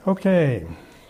Okay,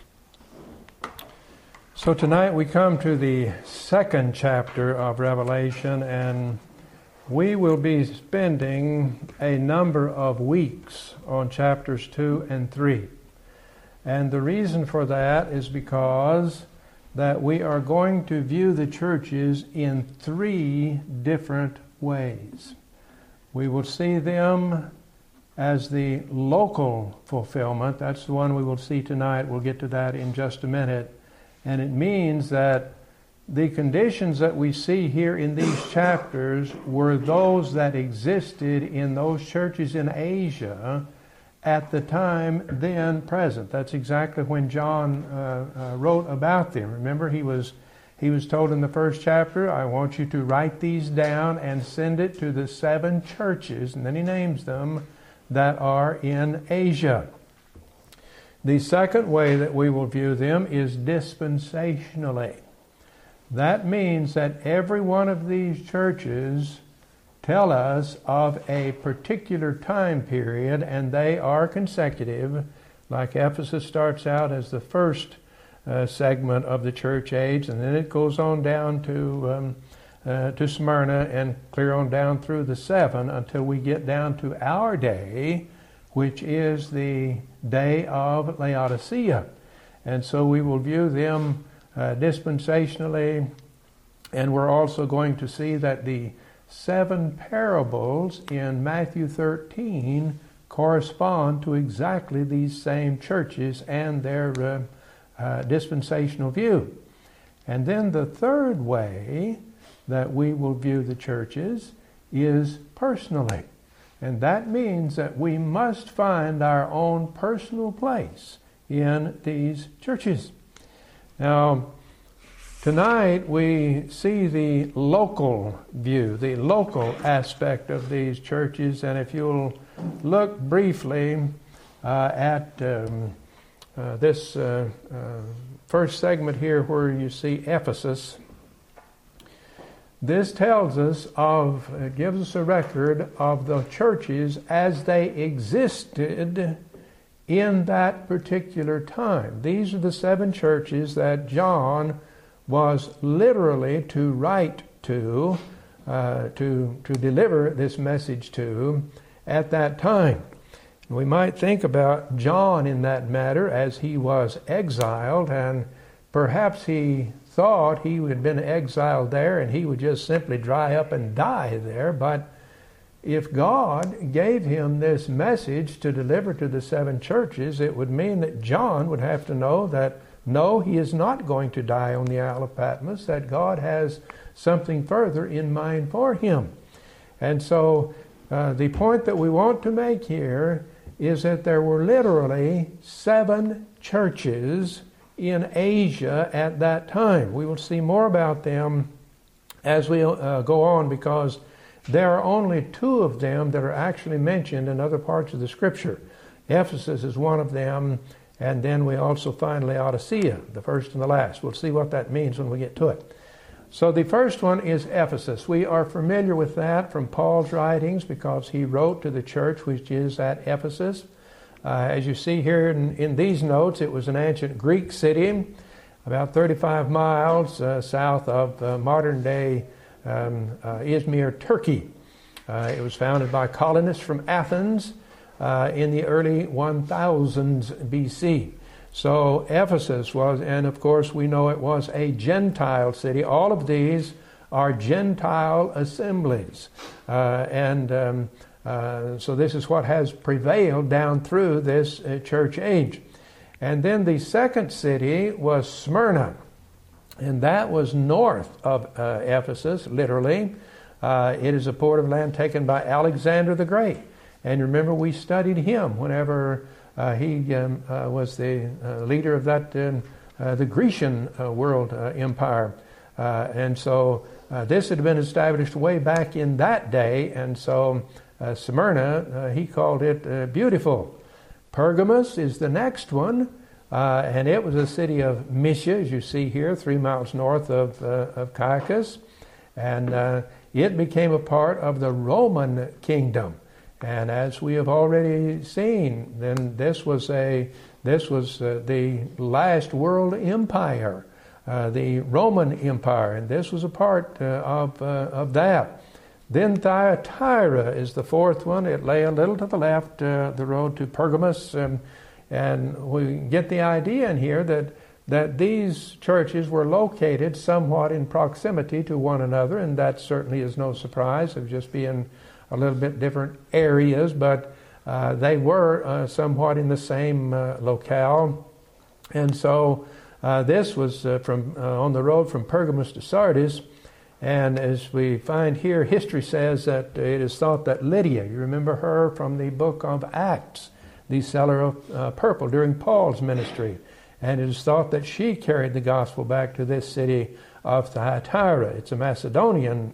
so tonight we come to the second chapter of Revelation, and we will be spending a number of weeks on chapters 2 and 3. And the reason for that is because that we are going to view the churches in three different ways. We will see them as the local fulfillment. That's the one we will see tonight. We'll get to that in just a minute. And it means that the conditions that we see here in these chapters were those that existed in those churches in Asia at the time then present. That's exactly when John wrote about them. Remember, he was told in the first chapter, I want you to write these down and send it to the 7 churches, and then he names them, that are in Asia. The second way that we will view them is dispensationally. That means that every one of these churches tell us of a particular time period, and they are consecutive. Like Ephesus starts out as the first segment of the church age, and then it goes on down to Smyrna and clear on down through the 7 until we get down to our day, which is the day of Laodicea. And so we will view them dispensationally, and we're also going to see that the 7 parables in Matthew 13 correspond to exactly these same churches and their dispensational view. And then the third way that we will view the churches is personally. And that means that we must find our own personal place in these churches. Now, tonight we see the local view, the local aspect of these churches. And if you'll look briefly at this first segment here where you see Ephesus, this tells us gives us a record of the churches as they existed in that particular time. These are the 7 churches that John was literally to write to deliver this message to at that time. We might think about John in that matter as he was exiled, and perhaps he thought he had been exiled there and he would just simply dry up and die there. But if God gave him this message to deliver to the 7 churches, it would mean that John would have to know that no, he is not going to die on the Isle of Patmos, that God has something further in mind for him. And so the point that we want to make here is that there were literally 7 churches in Asia at that time. We will see more about them as we go on, because there are only 2 of them that are actually mentioned in other parts of the Scripture. Ephesus is one of them, and then we also find Laodicea, the first and the last. We'll see what that means when we get to it. So the first one is Ephesus. We are familiar with that from Paul's writings because he wrote to the church which is at Ephesus. As you see here in these notes, it was an ancient Greek city, about 35 miles south of modern-day Izmir, Turkey. It was founded by colonists from Athens in the early 1000s BC. So Ephesus was, and of course we know it was a Gentile city. All of these are Gentile assemblies. So this is what has prevailed down through this church age. And then the second city was Smyrna. And that was north of Ephesus, literally. It is a port of land taken by Alexander the Great. And remember, we studied him whenever he was the leader of that, the Grecian world empire. And so this had been established way back in that day. And so Smyrna, he called it beautiful. Pergamos is the next one. And it was a city of Mysia, as you see here, 3 miles north of Caicus. And it became a part of the Roman kingdom. And as we have already seen, then this was This was the last world empire, the Roman Empire, and this was a part of that. Then Thyatira is the fourth one. It lay a little to the left, the road to Pergamos, and we get the idea in here that these churches were located somewhat in proximity to one another, and that certainly is no surprise of just being a little bit different areas, but they were somewhat in the same locale. And so this was on the road from Pergamos to Sardis. And as we find here, history says that it is thought that Lydia, you remember her from the book of Acts, the seller of purple during Paul's ministry. And it is thought that she carried the gospel back to this city of Thyatira. It's a Macedonian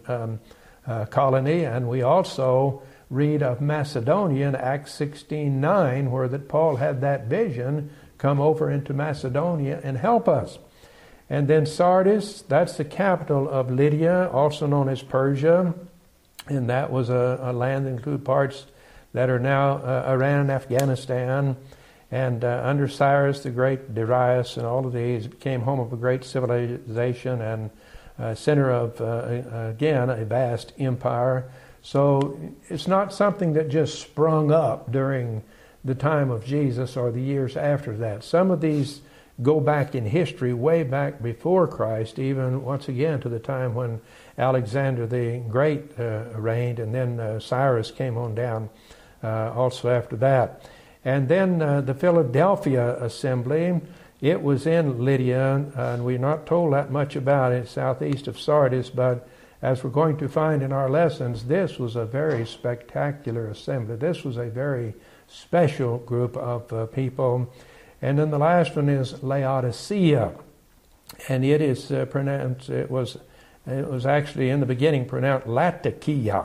colony, and we also read of Macedonia in Acts 16:9, where that Paul had that vision, come over into Macedonia and help us. And then Sardis, that's the capital of Lydia, also known as Persia, and that was a land that included parts that are now Iran and Afghanistan. And under Cyrus the Great, Darius, and all of these, it became home of a great civilization and center of, again, a vast empire. So it's not something that just sprung up during the time of Jesus or the years after that. Some of these go back in history, way back before Christ, even once again to the time when Alexander the Great reigned, and then Cyrus came on down also after that. And then the Philadelphia Assembly, it was in Lydia, and we're not told that much about it, southeast of Sardis, but as we're going to find in our lessons, this was a very spectacular assembly. This was a very special group of people. And then the last one is Laodicea, and it is pronounced. It was actually in the beginning pronounced Latakia,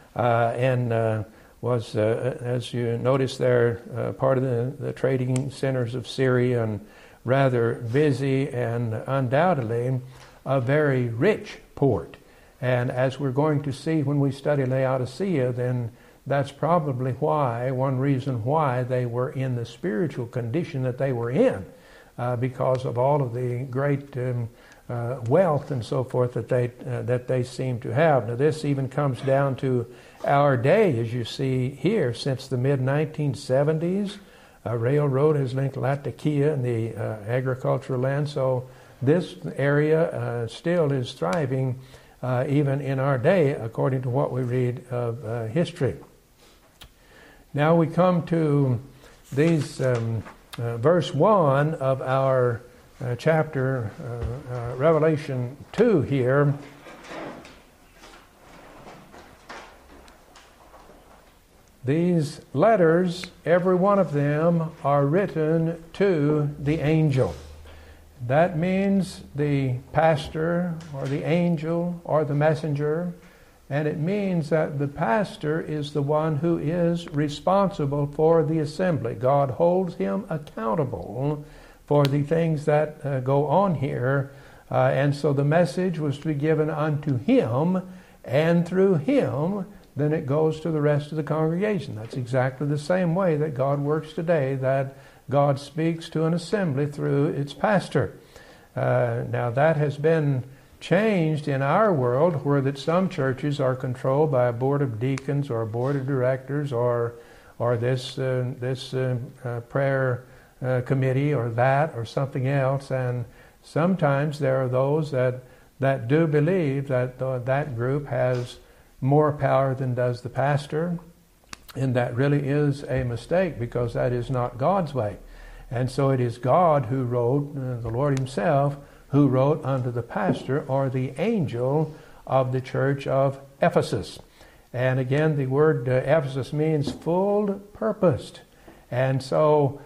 and was, as you notice there, part of the trading centers of Syria, and rather busy, and undoubtedly a very rich port. And as we're going to see when we study Laodicea, then that's probably why, one reason why they were in the spiritual condition that they were in, because of all of the great wealth and so forth that they seem to have. Now this even comes down to our day, as you see here, since the mid-1970s. A railroad has linked Latakia and the agricultural land, so this area still is thriving even in our day, according to what we read of history. Now we come to these verse 1 of our chapter, Revelation 2 here. These letters, every one of them, are written to the angel. That means the pastor or the angel or the messenger, and it means that the pastor is the one who is responsible for the assembly. God holds him accountable for the things that go on here, and so the message was to be given unto him, and through him then it goes to the rest of the congregation. That's exactly the same way that God works today, that God speaks to an assembly through its pastor. Now that has been changed in our world, where that some churches are controlled by a board of deacons or a board of directors or this prayer committee or that or something else. And sometimes there are those that do believe that that group has more power than does the pastor, and that really is a mistake, because that is not God's way. And so it is God who wrote, the Lord himself, who wrote unto the pastor or the angel of the church of Ephesus. And again, the word Ephesus means full purposed. And so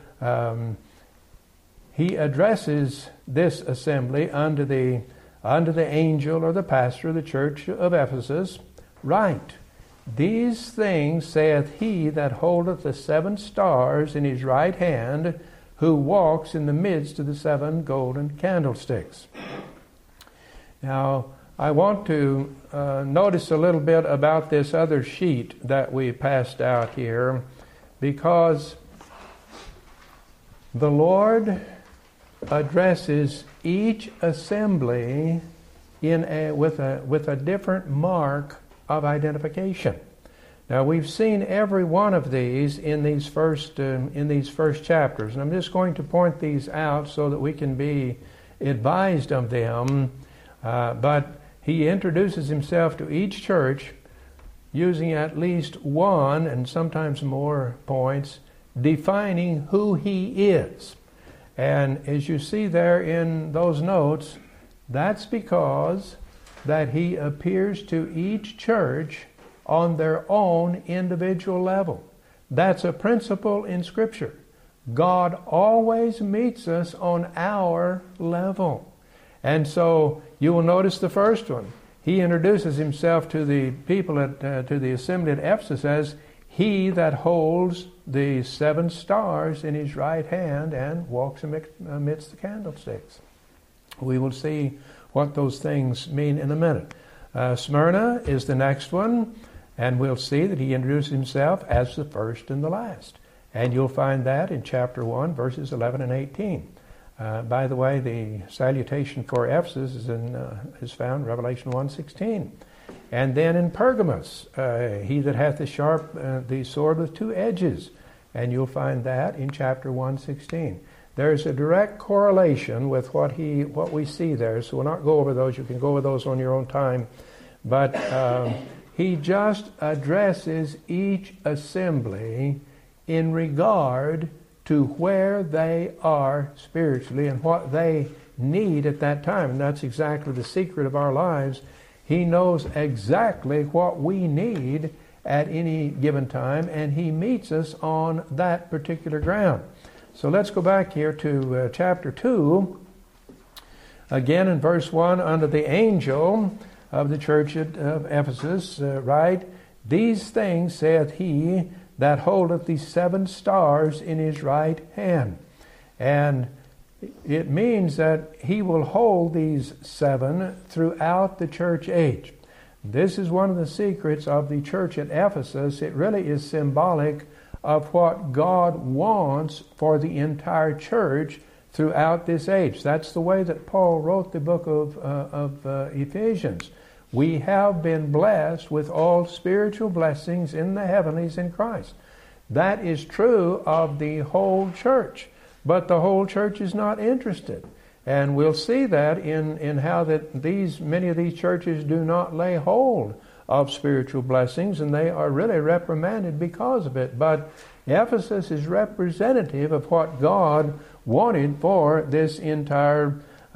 he addresses this assembly unto the angel or the pastor of the church of Ephesus. Right. These things saith he that holdeth the 7 stars in his right hand, who walks in the midst of the 7 golden candlesticks. Now, I want to notice a little bit about this other sheet that we passed out here, because the Lord addresses each assembly with a different mark of identification. Now, we've seen every one of these in these first chapters, and I'm just going to point these out so that we can be advised of them. But he introduces himself to each church using at least one and sometimes more points, defining who he is. And as you see there in those notes, that's because that he appears to each church on their own individual level. That's a principle in Scripture. God always meets us on our level. And so you will notice the first one. He introduces himself to the people to the assembly at Ephesus as he that holds the 7 stars in his right hand and walks amidst the candlesticks. We will see what those things mean in a minute. Smyrna is the next one. And we'll see that he introduces himself as the first and the last. And you'll find that in chapter 1, verses 11 and 18. By the way, the salutation for Ephesus is found in Revelation 1:16. And then in Pergamos, he that hath the sword with 2 edges. And you'll find that in chapter 1:16. There's a direct correlation with what we see there. So we'll not go over those. You can go over those on your own time. But he just addresses each assembly in regard to where they are spiritually and what they need at that time. And that's exactly the secret of our lives. He knows exactly what we need at any given time, and he meets us on that particular ground. So let's go back here to chapter 2. Again in verse 1, under the angel of the church of Ephesus, write, these things saith he that holdeth the 7 stars in his right hand. And it means that he will hold these 7 throughout the church age. This is one of the secrets of the church at Ephesus. It really is symbolic of what God wants for the entire church throughout this age. That's the way that Paul wrote the book of Ephesians. We have been blessed with all spiritual blessings in the heavenlies in Christ. That is true of the whole church, but the whole church is not interested. And we'll see that in how that many of these churches do not lay hold of spiritual blessings, and they are really reprimanded because of it. But Ephesus is representative of what God wanted for this entire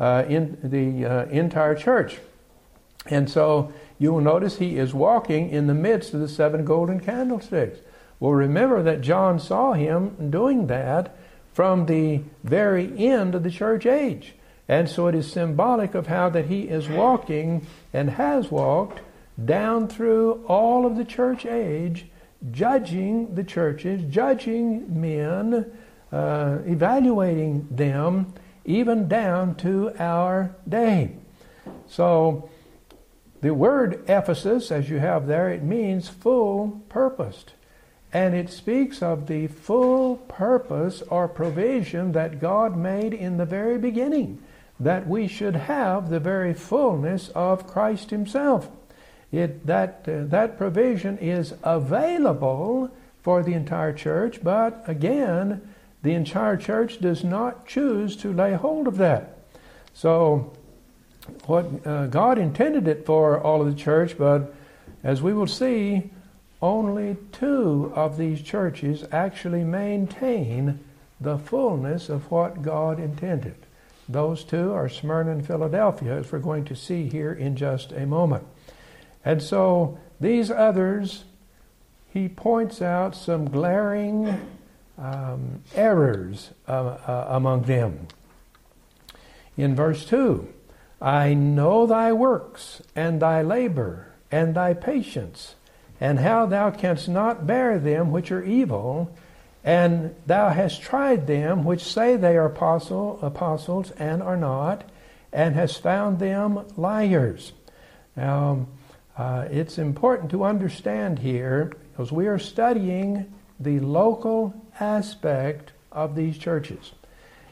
church. And so you will notice he is walking in the midst of the 7 golden candlesticks. Well, remember that John saw him doing that from the very end of the church age. And so it is symbolic of how that he is walking and has walked down through all of the church age, judging the churches, judging men, evaluating them, even down to our day. So the word Ephesus, as you have there, it means full purposed. And it speaks of the full purpose or provision that God made in the very beginning, that we should have the very fullness of Christ himself. That provision is available for the entire church, but again, the entire church does not choose to lay hold of that. So what God intended it for all of the church, but as we will see, only 2 of these churches actually maintain the fullness of what God intended. Those 2 are Smyrna and Philadelphia, as we're going to see here in just a moment. And so these others, he points out some glaring errors among them. In verse 2, I know thy works, and thy labor, and thy patience, and how thou canst not bear them which are evil, and thou hast tried them which say they are apostles and are not, and hast found them liars. Now, it's important to understand here, because we are studying the local aspect of these churches.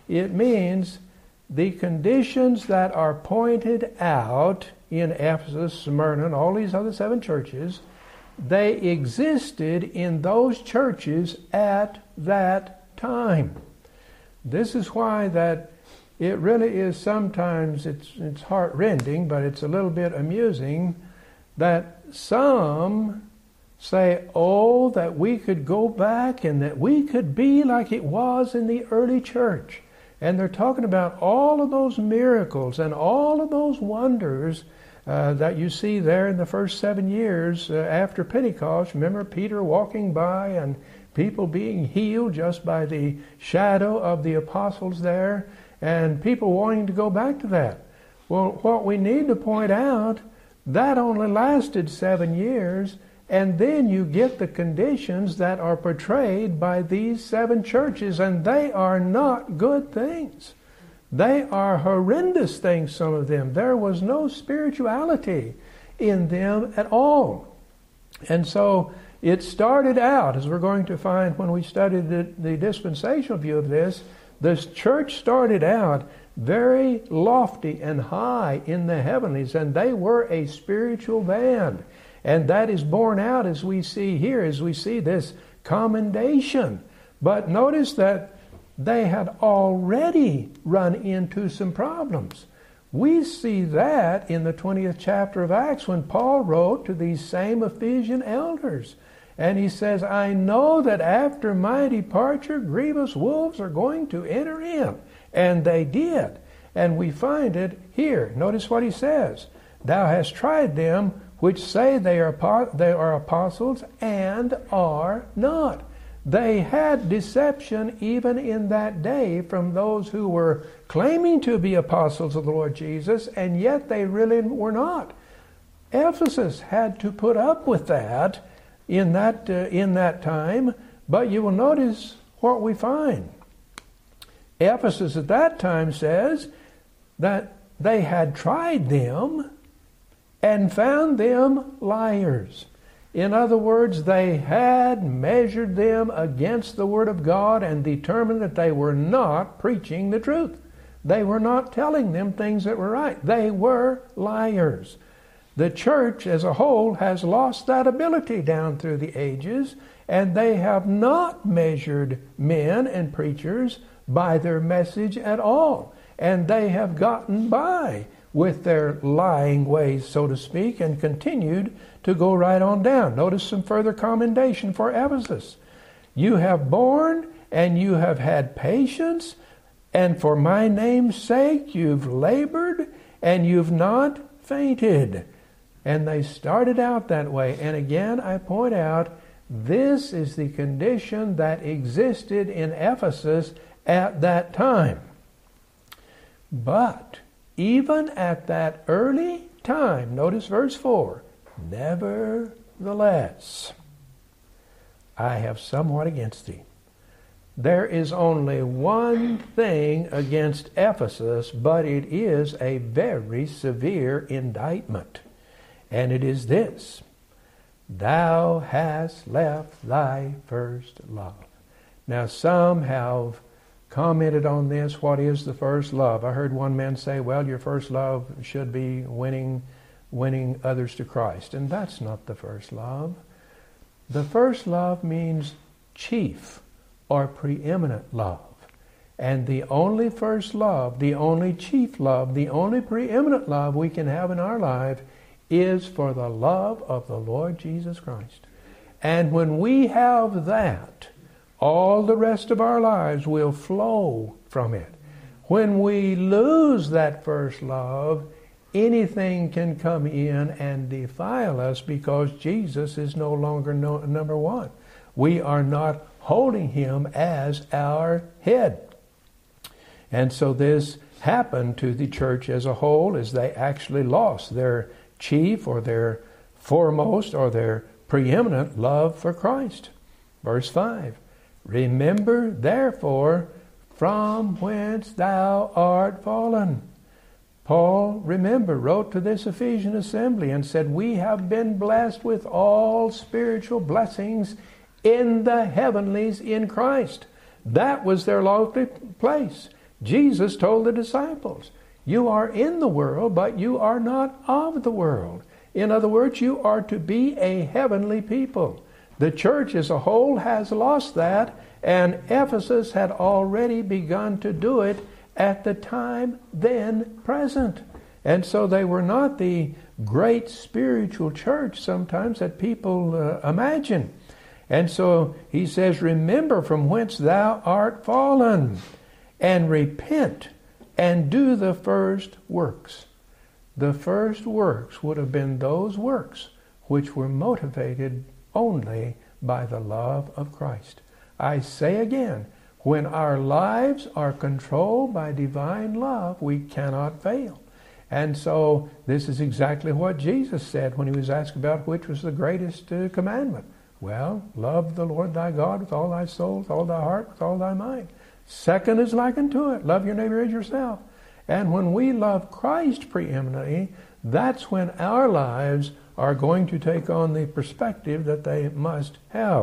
It means the conditions that are pointed out in Ephesus, Smyrna, and all these other 7 churches, they existed in those churches at that time. This is why that it really is sometimes, it's heart-rending, but it's a little bit amusing that some say, oh, that we could go back and that we could be like it was in the early church. And they're talking about all of those miracles and all of those wonders that you see there in the first 7 years after Pentecost. Remember Peter walking by and people being healed just by the shadow of the apostles there, and people wanting to go back to that. Well, what we need to point out, that only lasted 7 years, and then you get the conditions that are portrayed by these 7 churches, and they are not good things. They are horrendous things, some of them. There was no spirituality in them at all. And so it started out, as we're going to find when we study the dispensational view of this, this church started out very lofty and high in the heavenlies, and they were a spiritual band. And that is borne out as we see here, as we see this commendation. But notice that they had already run into some problems. We see that in the 20th chapter of Acts when Paul wrote to these same Ephesian elders. And he says, I know that after my departure, grievous wolves are going to enter in. And they did. And we find it here. Notice what he says. Thou hast tried them which say they are apostles and are not. They had deception even in that day from those who were claiming to be apostles of the Lord Jesus, and yet they really were not. Ephesus had to put up with that in that time, but you will notice what we find. Ephesus at that time says that they had tried them and found them liars. In other words, they had measured them against the Word of God and determined that they were not preaching the truth. They were not telling them things that were right. They were liars. The church as a whole has lost that ability down through the ages, and they have not measured men and preachers by their message at all. And they have gotten by with their lying ways, so to speak, and continued to go right on down. Notice some further commendation for Ephesus. You have borne and you have had patience, and for my name's sake you've labored and you've not fainted. And they started out that way. And again, I point out, this is the condition that existed in Ephesus at that time. But even at that early time, notice verse 4, nevertheless, I have somewhat against thee. There is only one thing against Ephesus, but it is a very severe indictment. And it is this: thou hast left thy first love. Now some have commented on this. What is the first love? I heard one man say, well, your first love should be winning others to Christ. And that's not the first love. The first love means chief or preeminent love. And the only first love, the only chief love, the only preeminent love we can have in our life is for the love of the Lord Jesus Christ. And when we have that, all the rest of our lives will flow from it. When we lose that first love, anything can come in and defile us because Jesus is no longer number one. We are not holding Him as our head. And so this happened to the church as a whole, as they actually lost their chief or their foremost or their preeminent love for Christ. Verse 5, remember therefore from whence thou art fallen. Paul, remember, wrote to this Ephesian assembly and said, we have been blessed with all spiritual blessings in the heavenlies in Christ. That was their lofty place. Jesus told the disciples, you are in the world, but you are not of the world. In other words, you are to be a heavenly people. The church as a whole has lost that, and Ephesus had already begun to do it at the time then present. And so they were not the great spiritual church sometimes that people imagine. And so he says, remember from whence thou art fallen, and repent, and do the first works. The first works would have been those works which were motivated only by the love of Christ. I say again, when our lives are controlled by divine love, we cannot fail. And so this is exactly what Jesus said when he was asked about which was the greatest commandment. Well, love the Lord thy God with all thy soul, with all thy heart, with all thy mind. Second is like unto it, love your neighbor as yourself. And when we love Christ preeminently, that's when our lives are going to take on the perspective that they must have.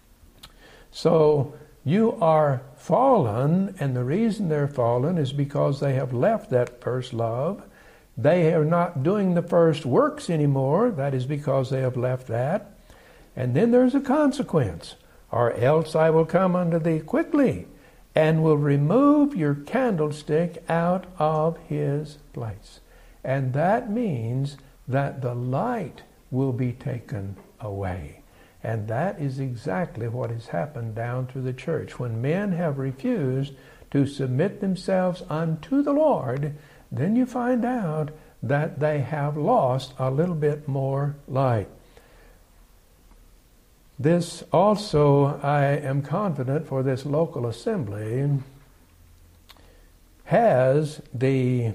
So you are fallen, and the reason they're fallen is because they have left that first love. They are not doing the first works anymore. That is because they have left that. And then there's a consequence. Or else I will come unto thee quickly, and will remove your candlestick out of his place. And that means that the light will be taken away. And that is exactly what has happened down through the church. When men have refused to submit themselves unto the Lord, then you find out that they have lost a little bit more light. This also, I am confident, for this local assembly has the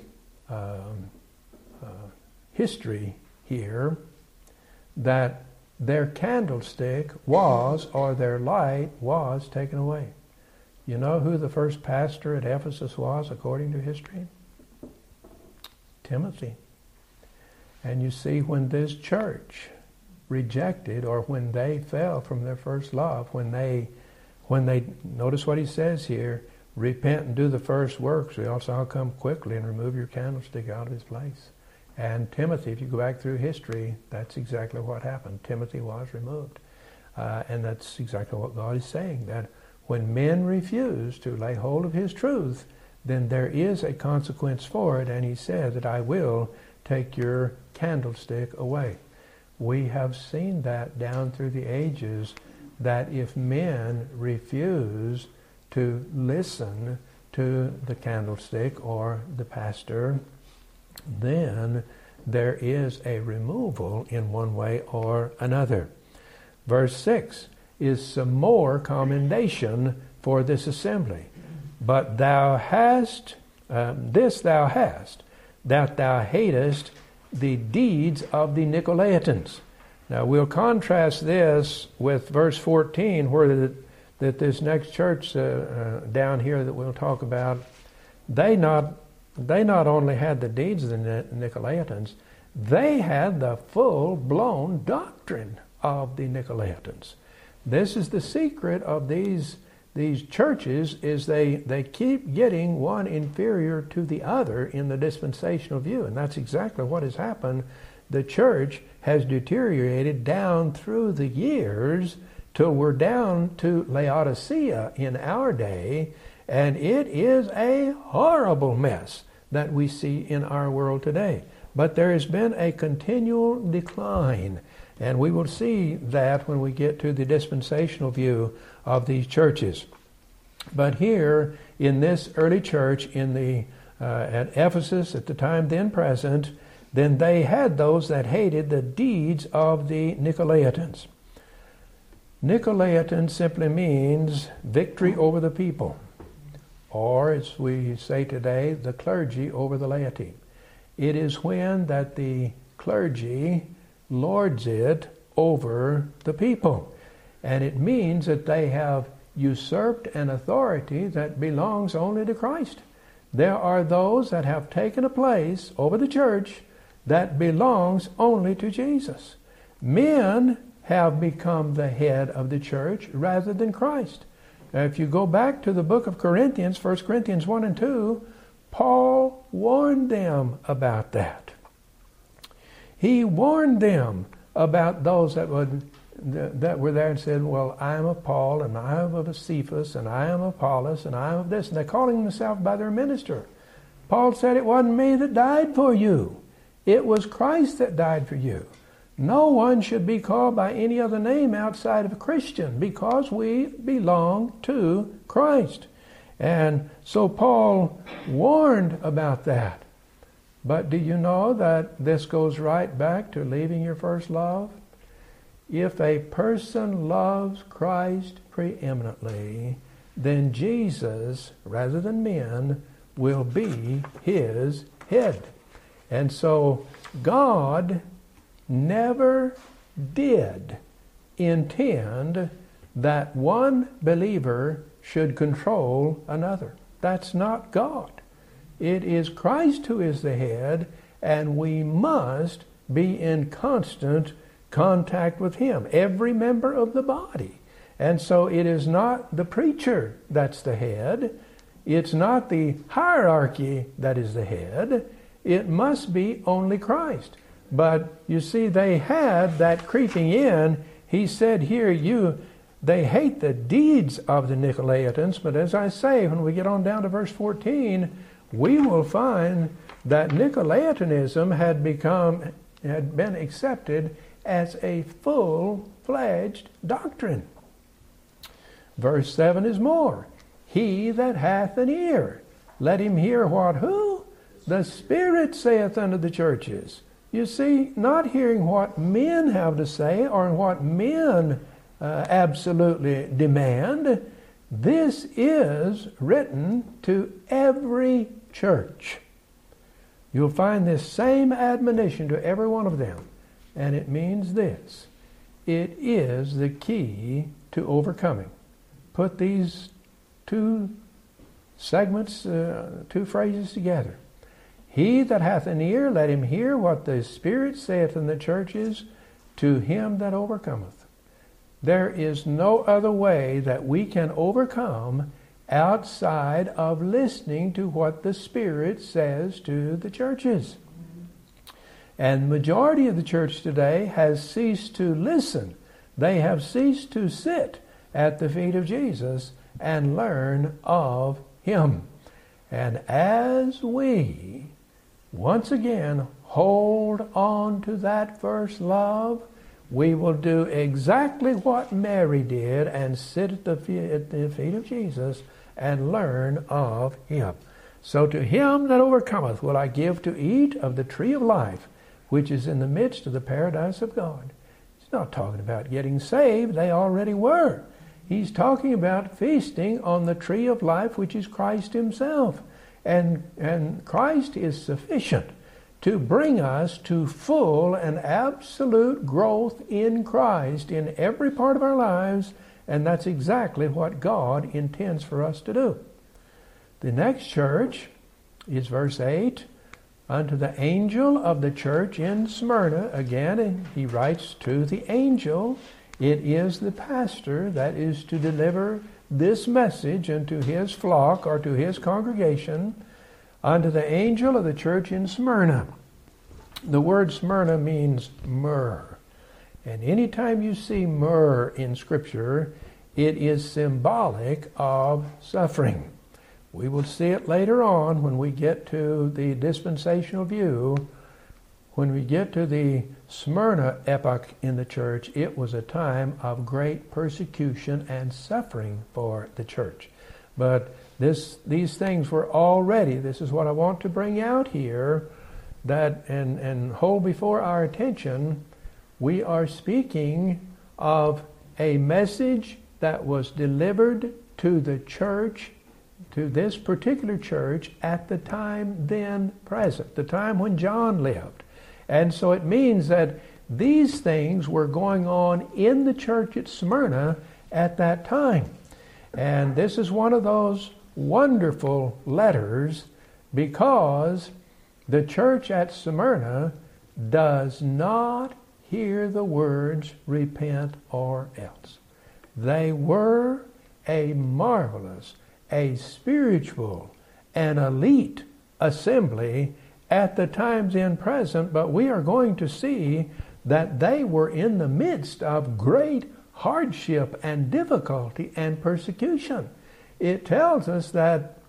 history here that their candlestick was, or their light was, taken away. You know who the first pastor at Ephesus was, according to history? Timothy. And you see, when this church rejected, or when they fell from their first love, when they notice what he says here, repent and do the first works, we also come quickly and remove your candlestick out of his place. And Timothy, if you go back through history, that's exactly what happened. Timothy was removed. And that's exactly what God is saying, that when men refuse to lay hold of his truth, then there is a consequence for it, and he said that I will take your candlestick away. We have seen that down through the ages, that if men refuse to listen to the candlestick or the pastor, then there is a removal in one way or another. Verse 6 is some more commendation for this assembly. But thou hast, this thou hast, that thou hatest the deeds of the Nicolaitans. Now we'll contrast this with verse 14, where that this next church down here that we'll talk about, they not only had the deeds of the Nicolaitans, they had the full-blown doctrine of the Nicolaitans. This is the secret of these churches, is they keep getting one inferior to the other in the dispensational view, and that's exactly what has happened. The church has deteriorated down through the years till we're down to Laodicea in our day, and it is a horrible mess that we see in our world today. But there has been a continual decline, and we will see that when we get to the dispensational view of these churches. But here in this early church at Ephesus at the time then present, then they had those that hated the deeds of the Nicolaitans. Nicolaitans simply means victory over the people, or as we say today, the clergy over the laity. It is when that the clergy lords it over the people. And it means that they have usurped an authority that belongs only to Christ. There are those that have taken a place over the church that belongs only to Jesus. Men have become the head of the church rather than Christ. If you go back to the book of Corinthians, 1 Corinthians 1 and 2, Paul warned them about that. He warned them about those that were there and said, well, I am of Paul, and I am of Cephas, and I am of Apollos, and I am of this. And they're calling themselves by their minister. Paul said, it wasn't me that died for you. It was Christ that died for you. No one should be called by any other name outside of a Christian, because we belong to Christ. And so Paul warned about that. But do you know that this goes right back to leaving your first love? If a person loves Christ preeminently, then Jesus, rather than men, will be his head. And so God never did intend that one believer should control another. That's not God. It is Christ who is the head, and we must be in constant contact with him, every member of the body. And so it is not the preacher that's the head. It's not the hierarchy that is the head. It must be only Christ. But you see, they had that creeping in. He said here, they hate the deeds of the Nicolaitans. But as I say, when we get on down to verse 14, we will find that Nicolaitanism had been accepted as a full-fledged doctrine. Verse 7 is more. He that hath an ear, let him hear what who? The Spirit saith unto the churches. You see, not hearing what men have to say or what men absolutely demand. This is written to every church. You'll find this same admonition to every one of them. And it means this. It is the key to overcoming. Put these two segments, two phrases together. He that hath an ear, let him hear what the Spirit saith in the churches to him that overcometh. There is no other way that we can overcome outside of listening to what the Spirit says to the churches. And the majority of the church today has ceased to listen. They have ceased to sit at the feet of Jesus and learn of him. And as we once again hold on to that first love, we will do exactly what Mary did and sit at the feet of Jesus and learn of him. So to him that overcometh will I give to eat of the tree of life, which is in the midst of the paradise of God. He's not talking about getting saved. They already were. He's talking about feasting on the tree of life, which is Christ himself. And Christ is sufficient to bring us to full and absolute growth in Christ in every part of our lives, and that's exactly what God intends for us to do. The next church is verse 8. Unto the angel of the church in Smyrna, again, he writes to the angel. It is the pastor that is to deliver this message unto his flock or to his congregation. Unto the angel of the church in Smyrna. The word Smyrna means myrrh. And anytime you see myrrh in Scripture, it is symbolic of suffering. We will see it later on when we get to the dispensational view. When we get to the Smyrna epoch in the church, it was a time of great persecution and suffering for the church. But these things were already, this is what I want to bring out here, that and hold before our attention. We are speaking of a message that was delivered to the church, to this particular church at the time then present, the time when John lived. And so it means that these things were going on in the church at Smyrna at that time. And this is one of those wonderful letters because the church at Smyrna does not hear the words repent or else. They were a marvelous, a spiritual, an elite assembly at the times in present, but we are going to see that they were in the midst of great hardship and difficulty and persecution. It tells us that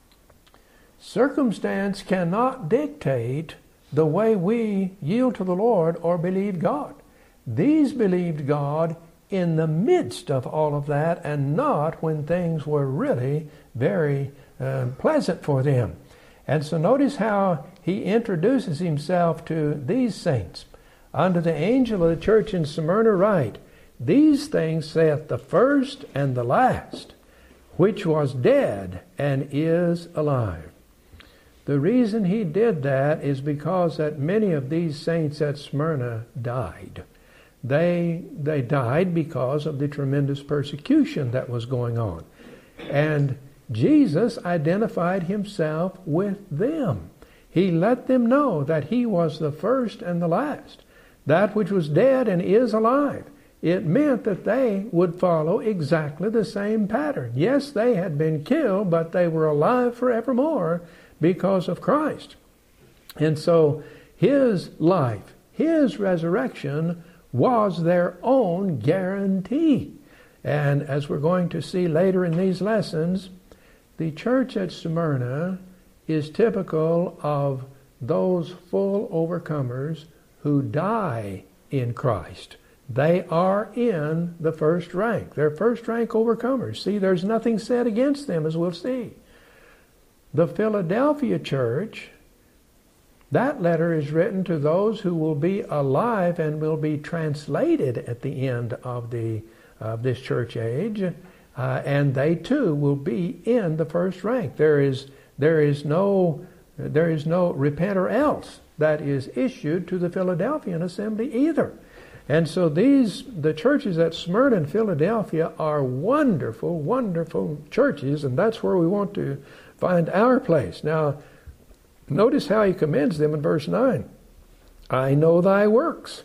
circumstance cannot dictate the way we yield to the Lord or believe God. These believed God in the midst of all of that, and not when things were really very pleasant for them. And so notice how he introduces himself to these saints. Unto the angel of the church in Smyrna write, These things saith the first and the last, which was dead and is alive. The reason he did that is because that many of these saints at Smyrna died. They died because of the tremendous persecution that was going on. And Jesus identified himself with them. He let them know that he was the first and the last, that which was dead and is alive. It meant that they would follow exactly the same pattern. Yes, they had been killed, but they were alive forevermore because of Christ. And so his life, his resurrection, was their own guarantee. And as we're going to see later in these lessons, the church at Smyrna is typical of those full overcomers who die in Christ. They are in the first rank. They're first rank overcomers. See, there's nothing said against them, as we'll see. The Philadelphia church, that letter is written to those who will be alive and will be translated at the end of this church age, and they too will be in the first rank. There is no repent or else that is issued to the Philadelphian assembly either. And so the churches at Smyrna and Philadelphia are wonderful, wonderful churches, and that's where we want to find our place. Now, notice how he commends them in verse 9. I know thy works,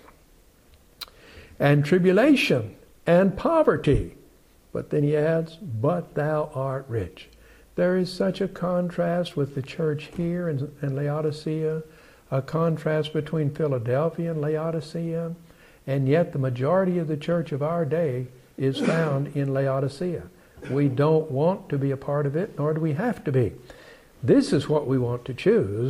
and tribulation, and poverty. But then he adds, but thou art rich. There is such a contrast with the church here in Laodicea, a contrast between Philadelphia and Laodicea, and yet the majority of the church of our day is found in Laodicea. We don't want to be a part of it, nor do we have to be. This is what we want to choose.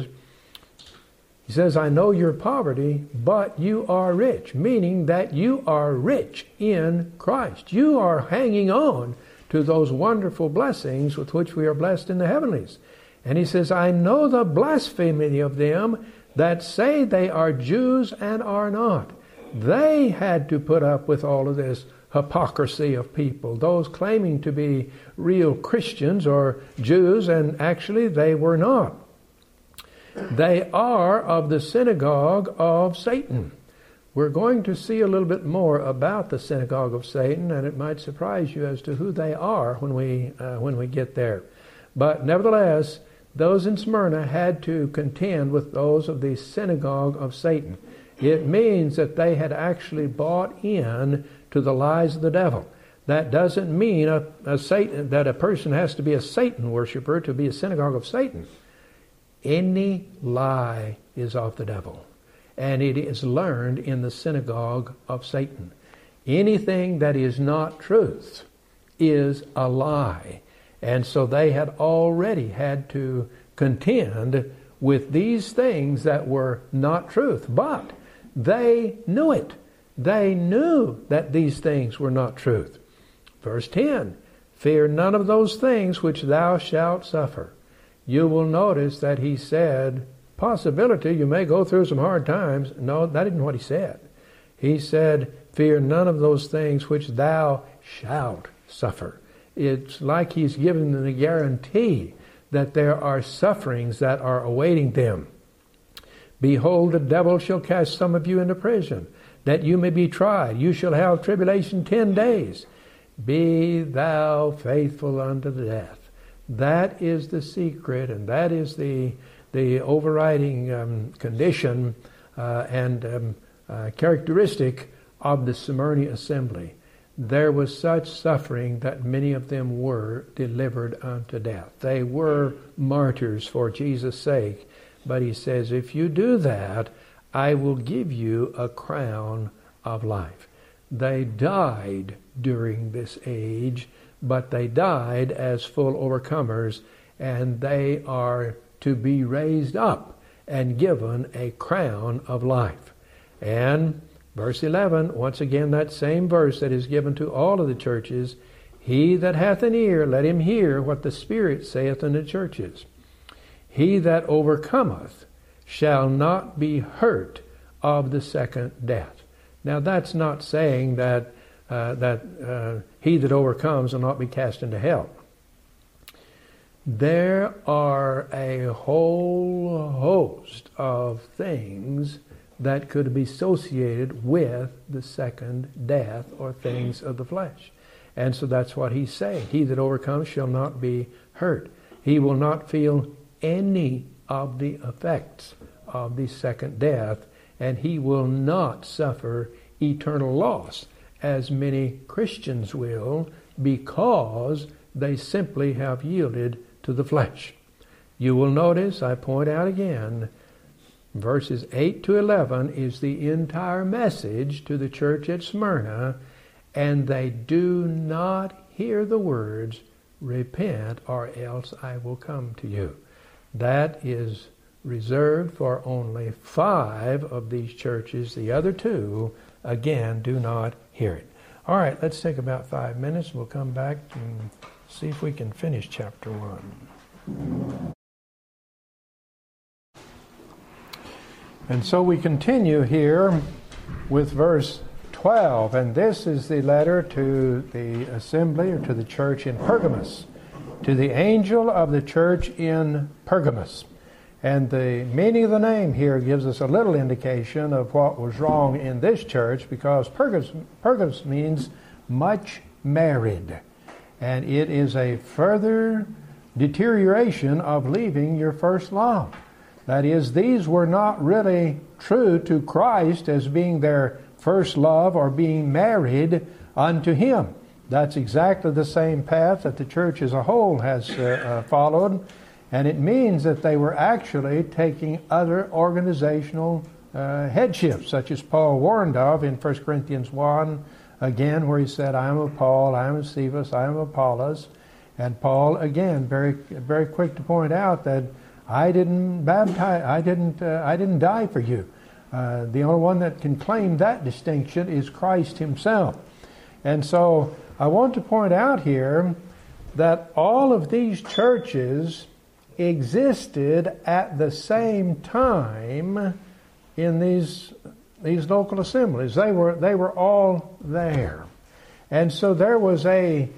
He says, I know your poverty, but you are rich, meaning that you are rich in Christ. You are hanging on to those wonderful blessings with which we are blessed in the heavenlies. And he says, I know the blasphemy of them that say they are Jews and are not. They had to put up with all of this hypocrisy of people, those claiming to be real Christians or Jews, and actually they were not. They are of the synagogue of Satan. We're going to see a little bit more about the synagogue of Satan, and it might surprise you as to who they are when we get there. But nevertheless, those in Smyrna had to contend with those of the synagogue of Satan. It means that they had actually bought in to the lies of the devil. That doesn't mean that a person has to be a Satan worshiper to be a synagogue of Satan. Any lie is of the devil, and it is learned in the synagogue of Satan. Anything that is not truth is a lie. And so they had already had to contend with these things that were not truth. But they knew it. They knew that these things were not truth. Verse 10, fear none of those things which thou shalt suffer. You will notice that he said, possibility you may go through some hard times. No, that isn't what he said. He said, fear none of those things which thou shalt suffer. It's like he's giving them the guarantee that there are sufferings that are awaiting them. Behold, the devil shall cast some of you into prison, that you may be tried. You shall have tribulation 10 days. Be thou faithful unto the death. That is the secret, and that is the overriding condition and characteristic of the Smyrna assembly. there was such suffering that many of them were delivered unto death. They were martyrs for Jesus' sake. But he says, if you do that, I will give you a crown of life. They died during this age, but they died as full overcomers, and they are to be raised up and given a crown of life. And verse 11, once again, that same verse that is given to all of the churches, he that hath an ear, let him hear what the Spirit saith unto the churches. He that overcometh shall not be hurt of the second death. Now that's not saying that he that overcomes will not be cast into hell. There are a whole host of things that could be associated with the second death or things of the flesh. And so that's what he's saying. He that overcomes shall not be hurt. He will not feel any of the effects of the second death, and he will not suffer eternal loss, as many Christians will, because they simply have yielded to the flesh. You will notice, I point out again, verses 8 to 11 is the entire message to the church at Smyrna, and they do not hear the words, repent or else I will come to you. That is reserved for only 5 of these churches. The other 2, again, do not hear it. All right, let's take about 5 minutes. We'll come back and see if we can finish chapter 1. And so we continue here with verse 12, and this is the letter to the assembly or to the church in Pergamos, to the angel of the church in Pergamos. And the meaning of the name here gives us a little indication of what was wrong in this church, because Pergamos means much married. And it is a further deterioration of leaving your first love. That is, these were not really true to Christ as being their first love or being married unto Him. That's exactly the same path that the church as a whole has followed. And it means that they were actually taking other organizational headships, such as Paul warned of in 1 Corinthians 1, again, where he said, I am of Paul, I am of Cephas, I am of Apollos. And Paul, again, very, very quick to point out that I didn't baptize, I didn't die for you. The only one that can claim that distinction is Christ Himself. And so I want to point out here that all of these churches existed at the same time in these local assemblies. They were all there. And so there was a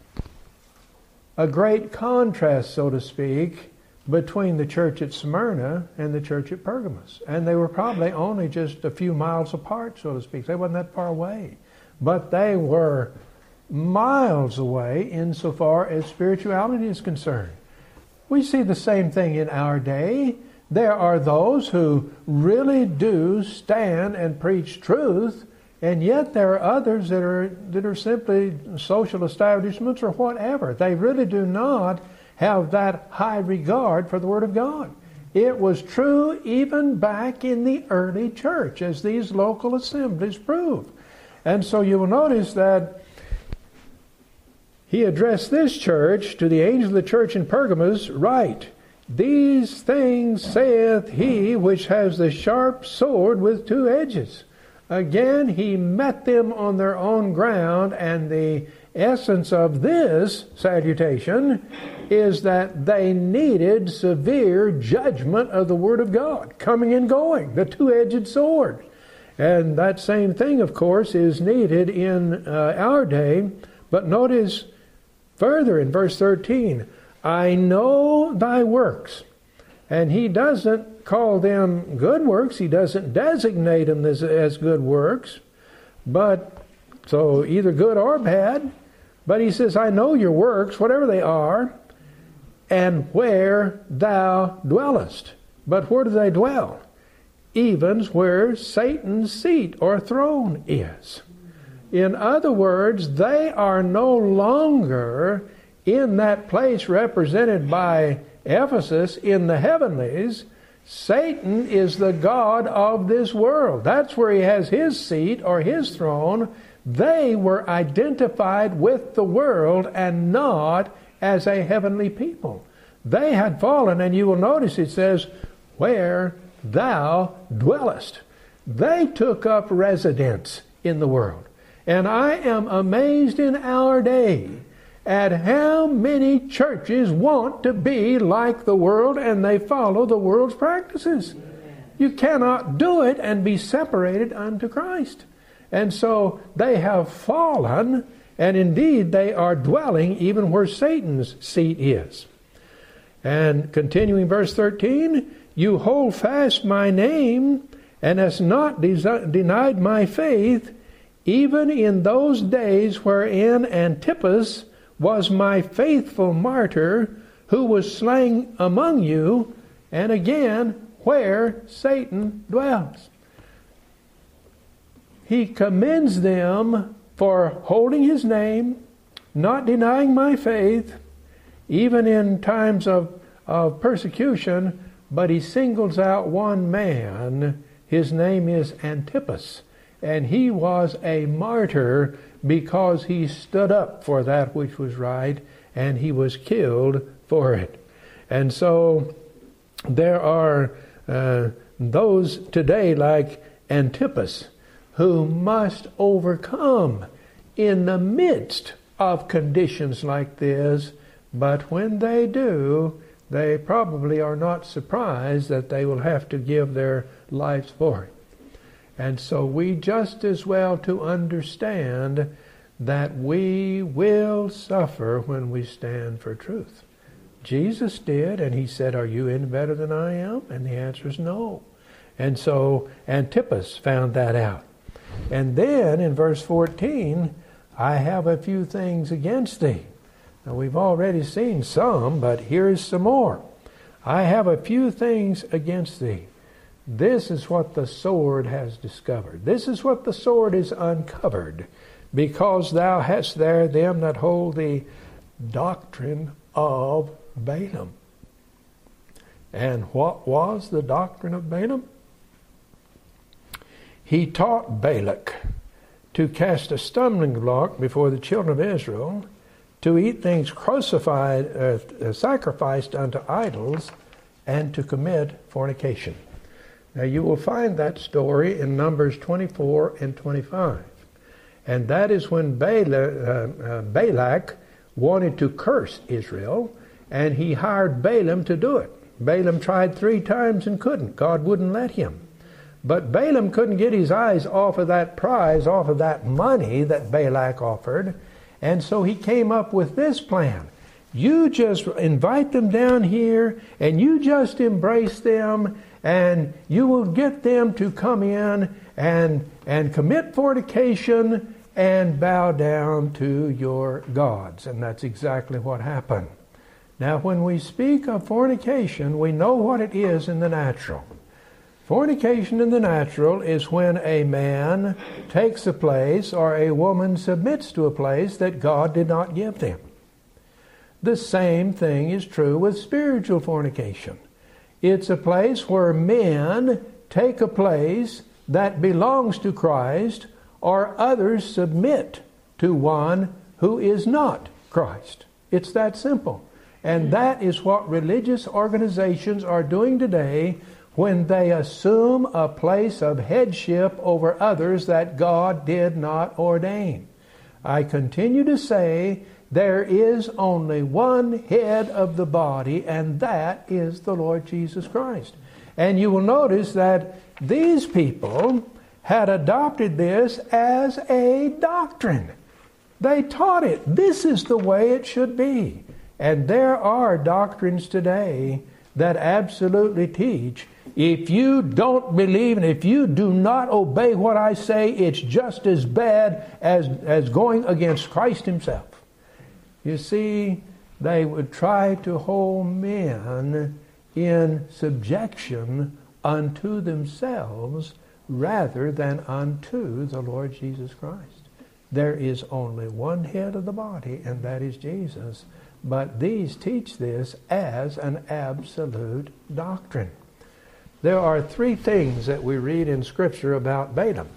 great contrast, so to speak, between the church at Smyrna and the church at Pergamos. And they were probably only just a few miles apart, so to speak. They wasn't that far away. But they were miles away insofar as spirituality is concerned. We see the same thing in our day. There are those who really do stand and preach truth, and yet there are others that are simply social establishments or whatever. They really do not have that high regard for the Word of God. It was true even back in the early church, as these local assemblies prove. And so you will notice that he addressed this church, to the angel of the church in Pergamos, right. These things saith he which has the sharp sword with 2 edges. Again, he met them on their own ground, and the essence of this salutation is that they needed severe judgment of the Word of God, coming and going, the 2-edged sword. And that same thing, of course, is needed in our day. But notice further in verse 13, I know thy works. And he doesn't call them good works. He doesn't designate them as good works. But, so either good or bad. But he says, I know your works, whatever they are, and where thou dwellest. But where do they dwell? Even where Satan's seat or throne is. In other words, they are no longer in that place represented by Ephesus in the heavenlies. Satan is the god of this world. That's where he has his seat or his throne. They were identified with the world and not as a heavenly people. They had fallen, and you will notice it says, where thou dwellest. They took up residence in the world. And I am amazed in our day at how many churches want to be like the world and they follow the world's practices. You cannot do it and be separated unto Christ. And so they have fallen, and indeed they are dwelling even where Satan's seat is. And continuing verse 13, you hold fast my name and hast not denied my faith, even in those days wherein Antipas was my faithful martyr, who was slain among you, and again where Satan dwells. He commends them for holding his name, not denying my faith, even in times of persecution, but he singles out one man. His name is Antipas, and he was a martyr because he stood up for that which was right, and he was killed for it. And so there are those today like Antipas who must overcome in the midst of conditions like this, but when they do, they probably are not surprised that they will have to give their lives for it. And so we just as well to understand that we will suffer when we stand for truth. Jesus did, and he said, are you any better than I am? And the answer is no. And so Antipas found that out. And then in verse 14, I have a few things against thee. Now we've already seen some, but here is some more. I have a few things against thee. This is what the sword has discovered. This is what the sword is uncovered, because thou hast there them that hold the doctrine of Balaam. And what was the doctrine of Balaam? He taught Balak to cast a stumbling block before the children of Israel, to eat things crucified, sacrificed unto idols, and to commit fornication. Now you will find that story in Numbers 24 and 25. And that is when Balak wanted to curse Israel, and he hired Balaam to do it. Balaam tried 3 times and couldn't. God wouldn't let him. But Balaam couldn't get his eyes off of that prize, off of that money that Balak offered. And so he came up with this plan. You just invite them down here, and you just embrace them, and you will get them to come in and commit fornication and bow down to your gods. And that's exactly what happened. Now, when we speak of fornication, we know what it is in the natural. Fornication in the natural is when a man takes a place or a woman submits to a place that God did not give them. The same thing is true with spiritual fornication. It's a place where men take a place that belongs to Christ, or others submit to one who is not Christ. It's that simple. And that is what religious organizations are doing today when they assume a place of headship over others that God did not ordain. I continue to say there is only one head of the body, and that is the Lord Jesus Christ. And you will notice that these people had adopted this as a doctrine. They taught it. This is the way it should be. And there are doctrines today that absolutely teach, if you don't believe and if you do not obey what I say, it's just as bad as going against Christ himself. You see, they would try to hold men in subjection unto themselves rather than unto the Lord Jesus Christ. There is only one head of the body, and that is Jesus. But these teach this as an absolute doctrine. There are three things that we read in Scripture about Balaam.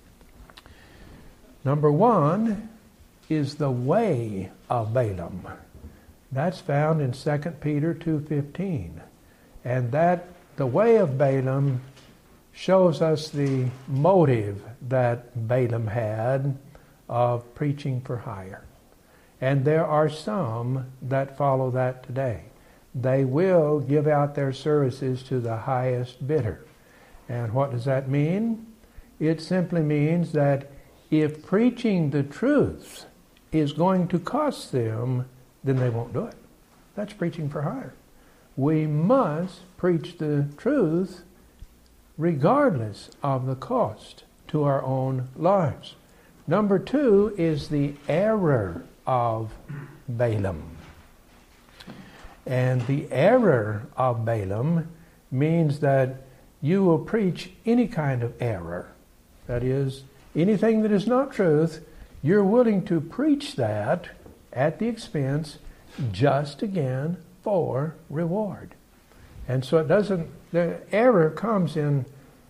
Number one is the way of Balaam. That's found in 2 Peter 2:15. And that the way of Balaam shows us the motive that Balaam had of preaching for hire. And there are some that follow that today. They will give out their services to the highest bidder. And what does that mean? It simply means that if preaching the truth is going to cost them, then they won't do it. That's preaching for hire. We must preach the truth regardless of the cost to our own lives. Number two is the error of Balaam. And the error of Balaam means that you will preach any kind of error. That is, anything that is not truth, you're willing to preach that at the expense just again for reward. And so the error comes in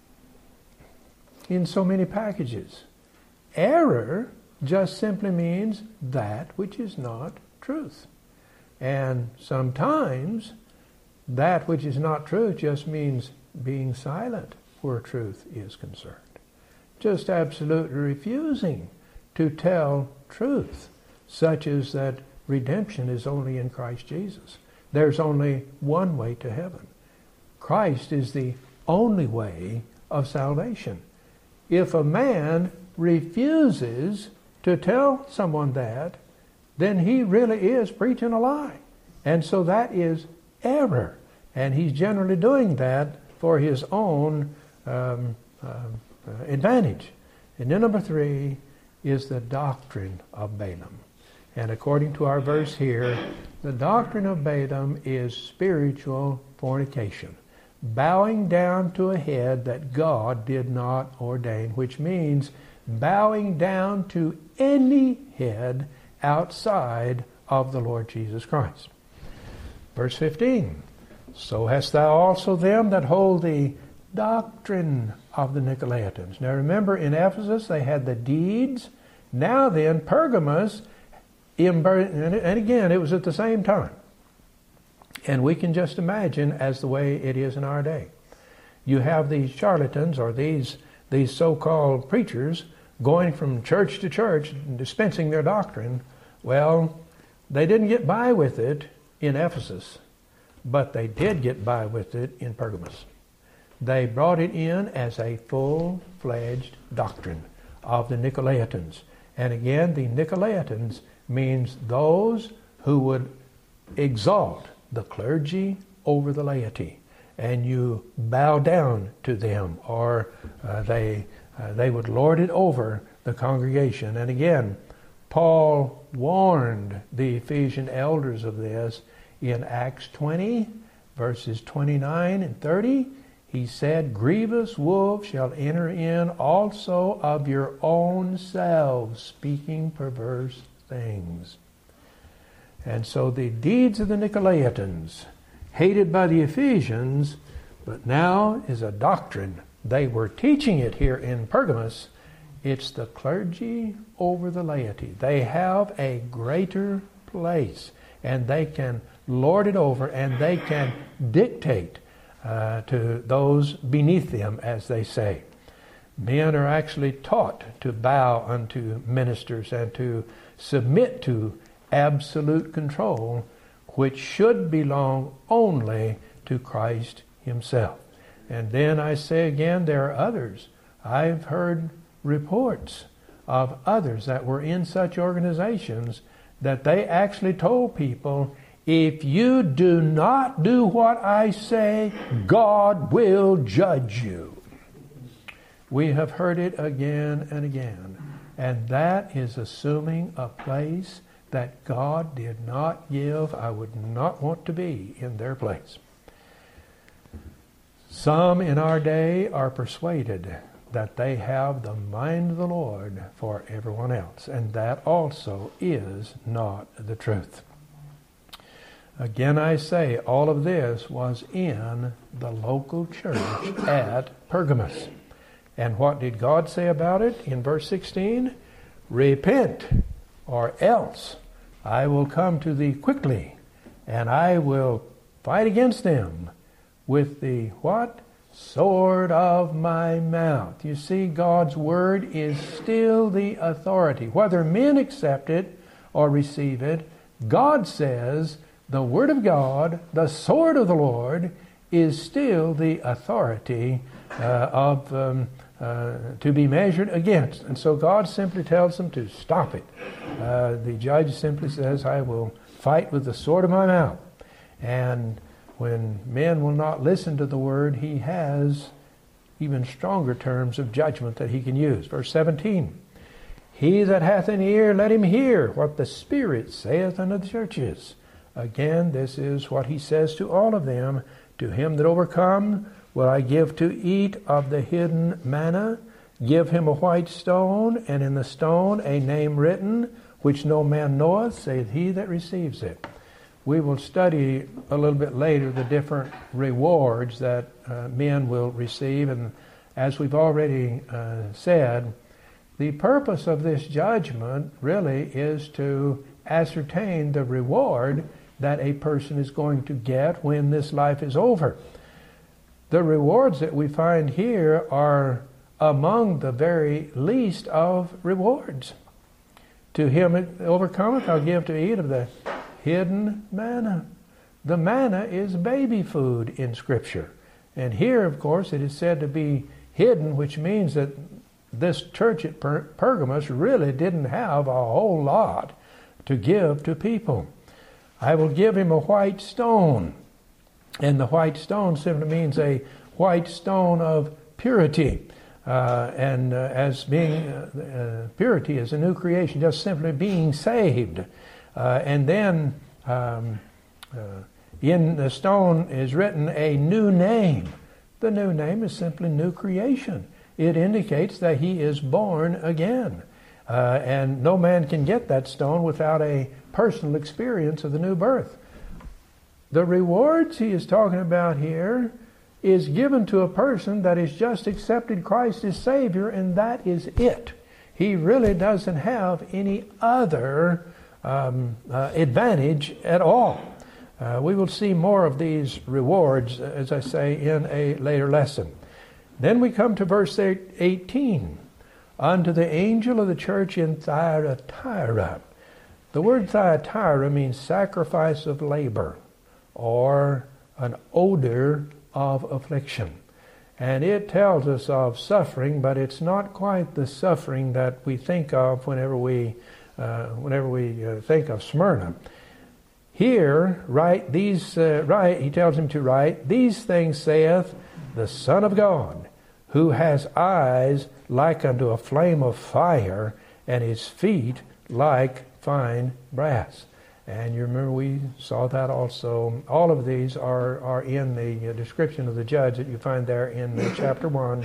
so many packages. Error just simply means that which is not truth. And sometimes that which is not truth just means being silent where truth is concerned. Just absolutely refusing to tell truth, such as that redemption is only in Christ Jesus. There's only one way to heaven. Christ is the only way of salvation. If a man refuses to tell someone that, then he really is preaching a lie. And so that is error. And he's generally doing that for his own advantage. And then number three is the doctrine of Balaam. And according to our verse here, the doctrine of Balaam is spiritual fornication, bowing down to a head that God did not ordain, which means bowing down to any head outside of the Lord Jesus Christ. Verse 15, so hast thou also them that hold the doctrine of the Nicolaitans. Now remember, in Ephesus they had the deeds. Now then, Pergamos, and again, it was at the same time. And we can just imagine as the way it is in our day. You have these charlatans, or these so-called preachers, going from church to church, dispensing their doctrine. Well, they didn't get by with it in Ephesus, but they did get by with it in Pergamos. They brought it in as a full-fledged doctrine of the Nicolaitans. And again, the Nicolaitans means those who would exalt the clergy over the laity, and you bow down to them, or they would lord it over the congregation. And again, Paul warned the Ephesian elders of this in Acts 20, verses 29 and 30. He said, grievous wolves shall enter in also of your own selves, speaking perverse things. And so the deeds of the Nicolaitans, hated by the Ephesians, but now is a doctrine. They were teaching it here in Pergamos. It's the clergy over the laity. They have a greater place, and they can lord it over, and they can dictate to those beneath them, as they say. Men are actually taught to bow unto ministers and to submit to absolute control, which should belong only to Christ himself. And then I say again, there are others. I've heard reports of others that were in such organizations that they actually told people, if you do not do what I say, God will judge you. We have heard it again and again. And that is assuming a place that God did not give. I would not want to be in their place. Some in our day are persuaded that they have the mind of the Lord for everyone else. And that also is not the truth. Again, I say, all of this was in the local church at Pergamos. And what did God say about it in verse 16? Repent, or else I will come to thee quickly, and I will fight against them with the what? Sword of my mouth. You see, God's word is still the authority. Whether men accept it or receive it, God says the word of God, the sword of the Lord, is still the authority to be measured against. And so God simply tells them to stop it. The judge simply says, I will fight with the sword of my mouth. And when men will not listen to the word, he has even stronger terms of judgment that he can use. Verse 17, he that hath an ear, let him hear what the Spirit saith unto the churches. Again, this is what he says to all of them. To him that overcome will I give to eat of the hidden manna. Give him a white stone, and in the stone a name written, which no man knoweth, save he that receives it. We will study a little bit later the different rewards that men will receive. And as we've already said, the purpose of this judgment really is to ascertain the reward that a person is going to get when this life is over. The rewards that we find here are among the very least of rewards. To him that overcometh, I'll give to eat of the hidden manna. The manna is baby food in Scripture. And here, of course, it is said to be hidden, which means that this church at Pergamos really didn't have a whole lot to give to people. I will give him a white stone. And the white stone simply means a white stone of purity. As being purity is a new creation, just simply being saved. And then in the stone is written a new name. The new name is simply new creation. It indicates that he is born again. And no man can get that stone without a personal experience of the new birth. The rewards he is talking about here is given to a person that has just accepted Christ as Savior, and that is it. He really doesn't have any other advantage at all. We will see more of these rewards, as I say, in a later lesson. Then we come to verse 18. Unto the angel of the church in Thyatira. The word Thyatira means sacrifice of labor, or an odor of affliction. And it tells us of suffering, but it's not quite the suffering that we think of whenever we think of Smyrna. Here, he tells him to write, these things saith the Son of God, who has eyes like unto a flame of fire, and his feet like fine brass. And you remember we saw that also. All of these are in the description of the judge that you find there in chapter 1.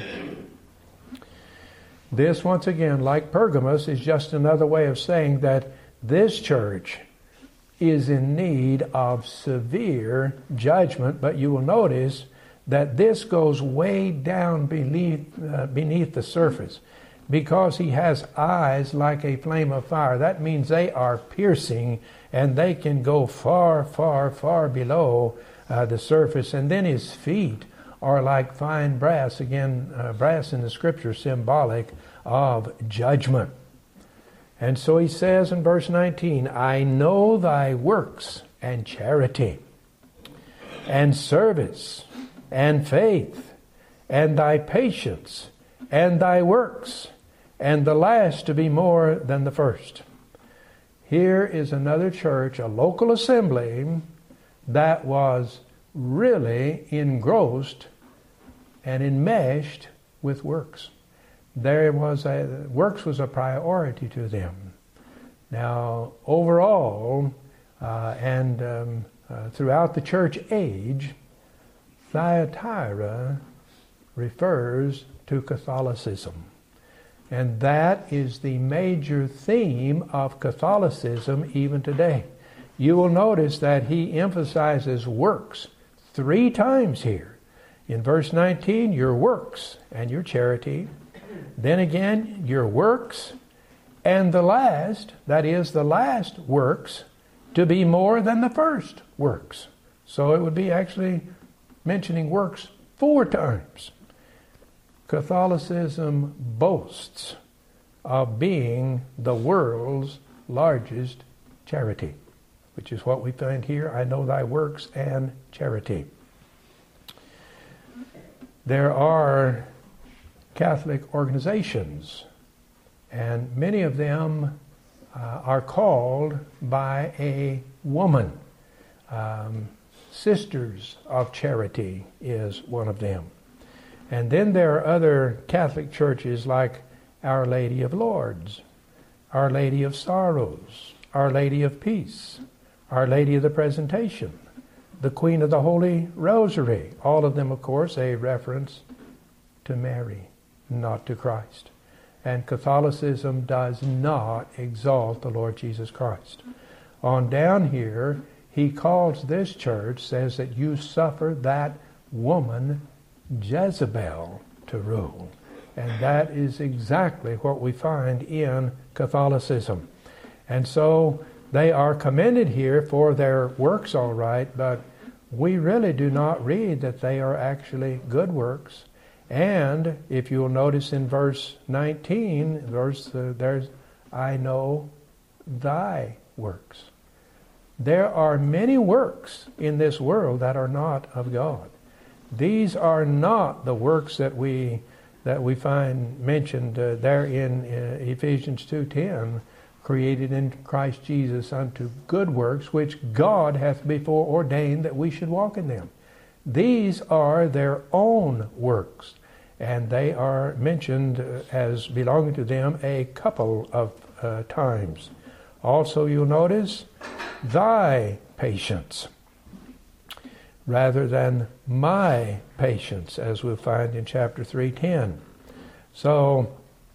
This, once again, like Pergamos, is just another way of saying that this church is in need of severe judgment. But you will notice that this goes way down beneath the surface. Because he has eyes like a flame of fire. That means they are piercing, and they can go far, far, far below the surface. And then his feet are like fine brass. Again, brass in the Scripture symbolic of judgment. And so he says in verse 19, I know thy works and charity and service and faith and thy patience and thy works, and the last to be more than the first. Here is another church, a local assembly, that was really engrossed and enmeshed with works. Works was a priority to them. Now, overall, throughout the church age, Thyatira refers to Catholicism. And that is the major theme of Catholicism even today. You will notice that he emphasizes works 3 times here. In verse 19, your works and your charity. Then again, your works and the last, that is the last works, to be more than the first works. So it would be actually mentioning works 4 times. Catholicism boasts of being the world's largest charity, which is what we find here. I know thy works and charity. There are Catholic organizations, and many of them are called by a woman. Sisters of Charity is one of them. And then there are other Catholic churches like Our Lady of Lourdes, Our Lady of Sorrows, Our Lady of Peace, Our Lady of the Presentation, the Queen of the Holy Rosary. All of them, of course, a reference to Mary, not to Christ. And Catholicism does not exalt the Lord Jesus Christ. On down here, he calls this church, says that you suffer that woman Jezebel to rule. And that is exactly what we find in Catholicism. And so they are commended here for their works, all right, but we really do not read that they are actually good works. And if you'll notice in verse 19, there's, I know thy works. There are many works in this world that are not of God. These are not the works that we find mentioned there in Ephesians 2:10, created in Christ Jesus unto good works, which God hath before ordained that we should walk in them. These are their own works, and they are mentioned as belonging to them a couple of times. Also, you'll notice thy patience, rather than my patience, as we'll find in chapter 3:10. So,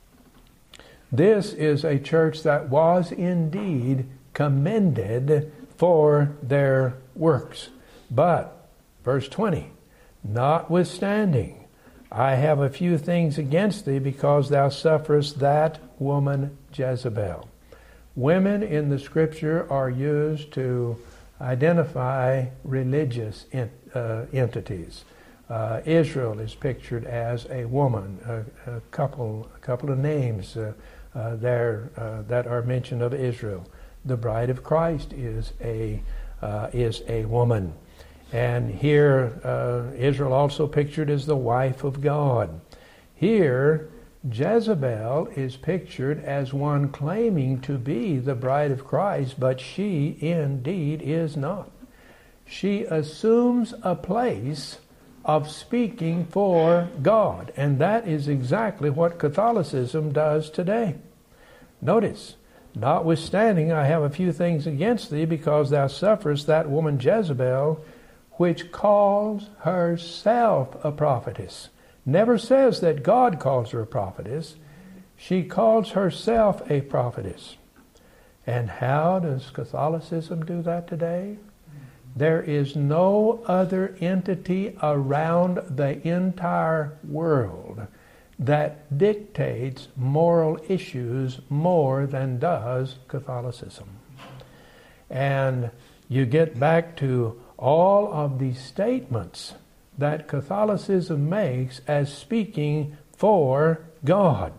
this is a church that was indeed commended for their works. But, verse 20, notwithstanding, I have a few things against thee, because thou sufferest that woman Jezebel. Women in the Scripture are used to identify religious entities. Israel is pictured as a woman. A couple of names there that are mentioned of Israel. The bride of Christ is a woman. And here, Israel also pictured as the wife of God. Here, Jezebel is pictured as one claiming to be the bride of Christ, but she indeed is not. She assumes a place of speaking for God, and that is exactly what Catholicism does today. Notice, notwithstanding, I have a few things against thee, because thou sufferest that woman Jezebel, which calls herself a prophetess. Never says that God calls her a prophetess. She calls herself a prophetess. And how does Catholicism do that today? There is no other entity around the entire world that dictates moral issues more than does Catholicism. And you get back to all of these statements that Catholicism makes as speaking for God,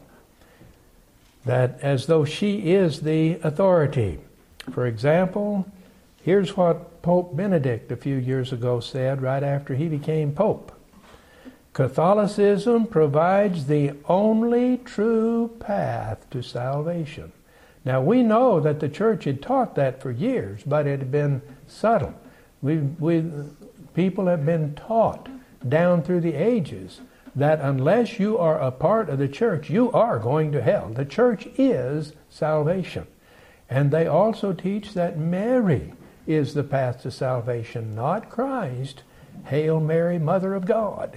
that as though she is the authority. For example, here's what Pope Benedict a few years ago said right after he became Pope. Catholicism provides the only true path to salvation. Now we know that the Church had taught that for years, but it had been subtle. People have been taught down through the ages that unless you are a part of the church, you are going to hell. The church is salvation. And they also teach that Mary is the path to salvation, not Christ. Hail Mary, Mother of God.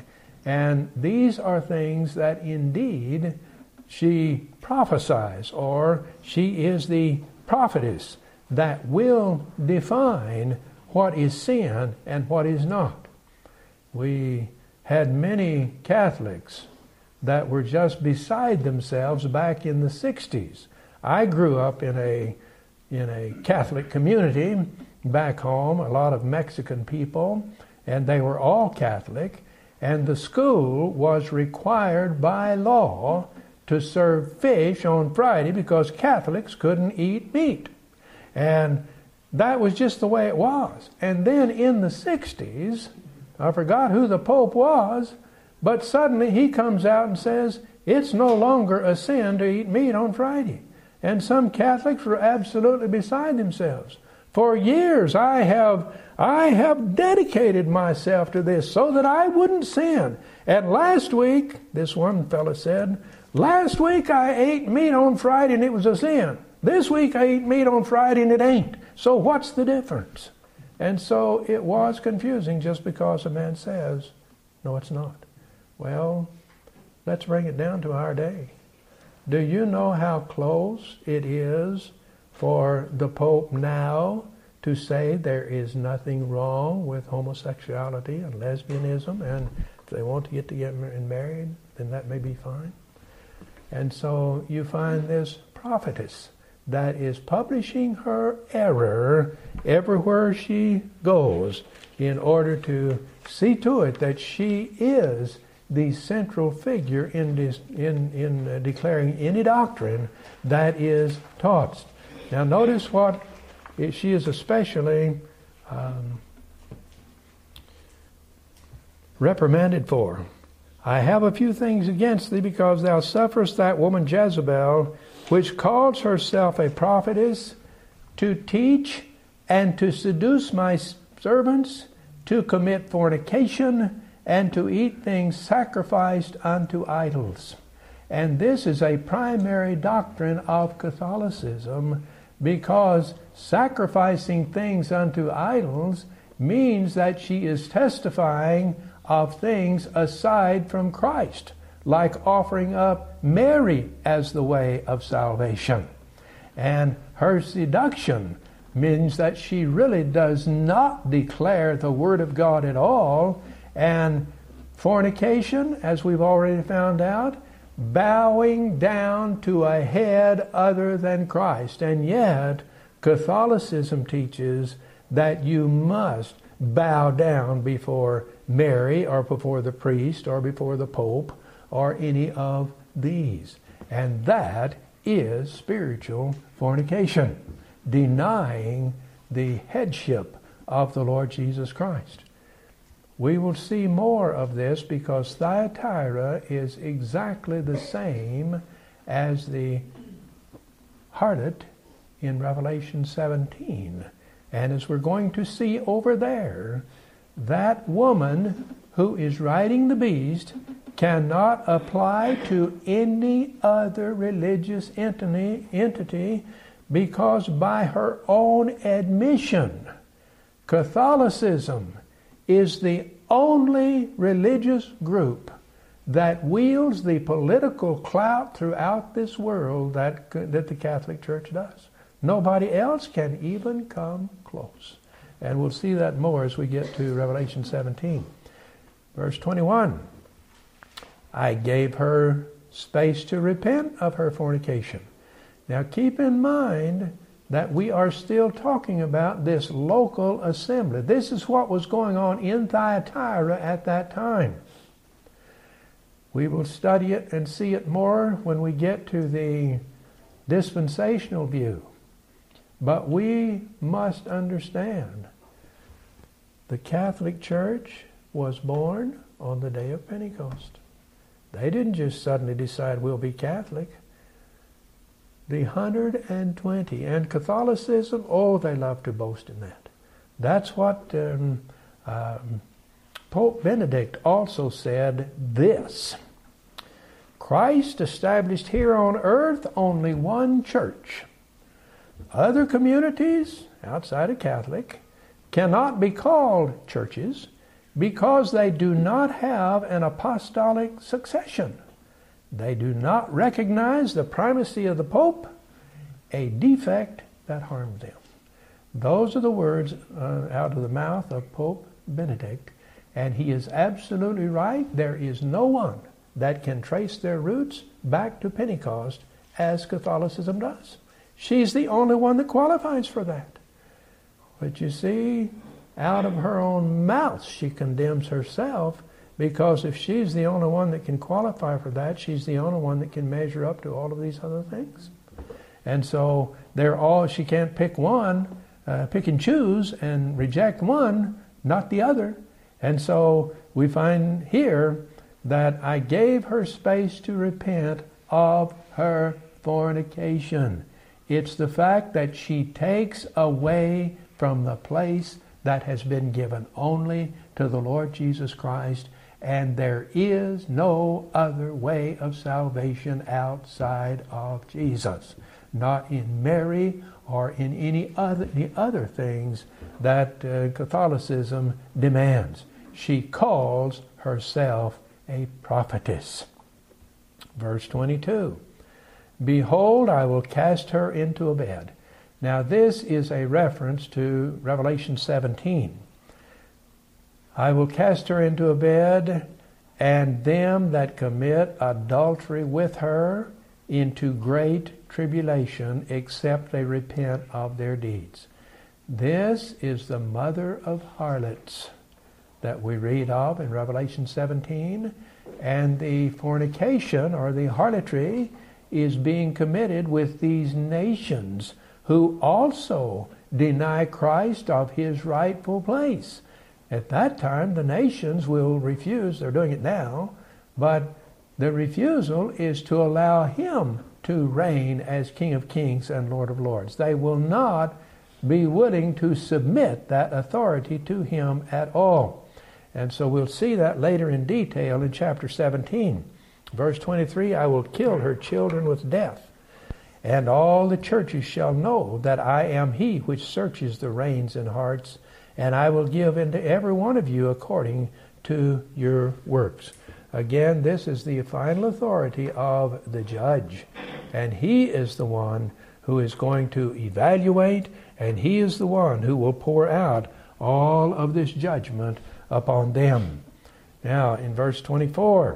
And these are things that indeed she prophesies, or she is the prophetess that will define what is sin and what is not. We had many Catholics that were just beside themselves back in the 60s. I grew up in a Catholic community back home, a lot of Mexican people, and they were all Catholic, and the school was required by law to serve fish on Friday because Catholics couldn't eat meat. And that was just the way it was. And then in the 60s, I forgot who the Pope was, but suddenly he comes out and says, it's no longer a sin to eat meat on Friday. And some Catholics were absolutely beside themselves. For years I have dedicated myself to this so that I wouldn't sin. And last week, this one fellow said, last week I ate meat on Friday and it was a sin. This week I eat meat on Friday and it ain't. So what's the difference? And so it was confusing just because a man says, no, it's not. Well, let's bring it down to our day. Do you know how close it is for the Pope now to say there is nothing wrong with homosexuality and lesbianism, and if they want to get together and married, then that may be fine? And so you find this prophetess that is publishing her error everywhere she goes in order to see to it that she is the central figure in declaring any doctrine that is taught. Now notice what she is especially reprimanded for. I have a few things against thee, because thou sufferest that woman Jezebel, which calls herself a prophetess, to teach and to seduce my servants, to commit fornication, and to eat things sacrificed unto idols. And this is a primary doctrine of Catholicism, because sacrificing things unto idols means that she is testifying of things aside from Christ, like offering up Mary as the way of salvation. And her seduction means that she really does not declare the Word of God at all. And fornication, as we've already found out, bowing down to a head other than Christ. And yet, Catholicism teaches that you must bow down before Mary, or before the priest, or before the Pope, or any of these. And that is spiritual fornication, denying the headship of the Lord Jesus Christ. We will see more of this, because Thyatira is exactly the same as the harlot in Revelation 17. And as we're going to see over there, that woman who is riding the beast cannot apply to any other religious entity, because by her own admission, Catholicism is the only religious group that wields the political clout throughout this world that the Catholic Church does. Nobody else can even come close. And we'll see that more as we get to Revelation 17. Verse 21, I gave her space to repent of her fornication. Now keep in mind that we are still talking about this local assembly. This is what was going on in Thyatira at that time. We will study it and see it more when we get to the dispensational view. But we must understand the Catholic Church was born on the day of Pentecost. They didn't just suddenly decide we'll be Catholic. The 120, and Catholicism, oh, they love to boast in that. That's what Pope Benedict also said this: Christ established here on earth only one church. Other communities outside of Catholic cannot be called churches, because they do not have an apostolic succession. They do not recognize the primacy of the Pope, a defect that harms them. Those are the words out of the mouth of Pope Benedict, and he is absolutely right. There is no one that can trace their roots back to Pentecost as Catholicism does. She's the only one that qualifies for that. But you see, out of her own mouth she condemns herself, because if she's the only one that can qualify for that, she's the only one that can measure up to all of these other things. And so she can't pick one, pick and choose and reject one, not the other. And so we find here that I gave her space to repent of her fornication. It's the fact that she takes away from the place that has been given only to the Lord Jesus Christ, and there is no other way of salvation outside of Jesus, not in Mary or in any other things that Catholicism demands. She calls herself a prophetess. Verse 22, behold, I will cast her into a bed. Now this is a reference to Revelation 17. I will cast her into a bed, and them that commit adultery with her into great tribulation, except they repent of their deeds. This is the mother of harlots that we read of in Revelation 17, and the fornication or the harlotry is being committed with these nations who also deny Christ of his rightful place. At that time, the nations will refuse. They're doing it now, but the refusal is to allow him to reign as King of Kings and Lord of Lords. They will not be willing to submit that authority to him at all. And so we'll see that later in detail in chapter 17. Verse 23, I will kill her children with death, and all the churches shall know that I am he which searches the reins and hearts, and I will give into every one of you according to your works. Again, this is the final authority of the judge, and he is the one who is going to evaluate, and he is the one who will pour out all of this judgment upon them. Now, in verse 24,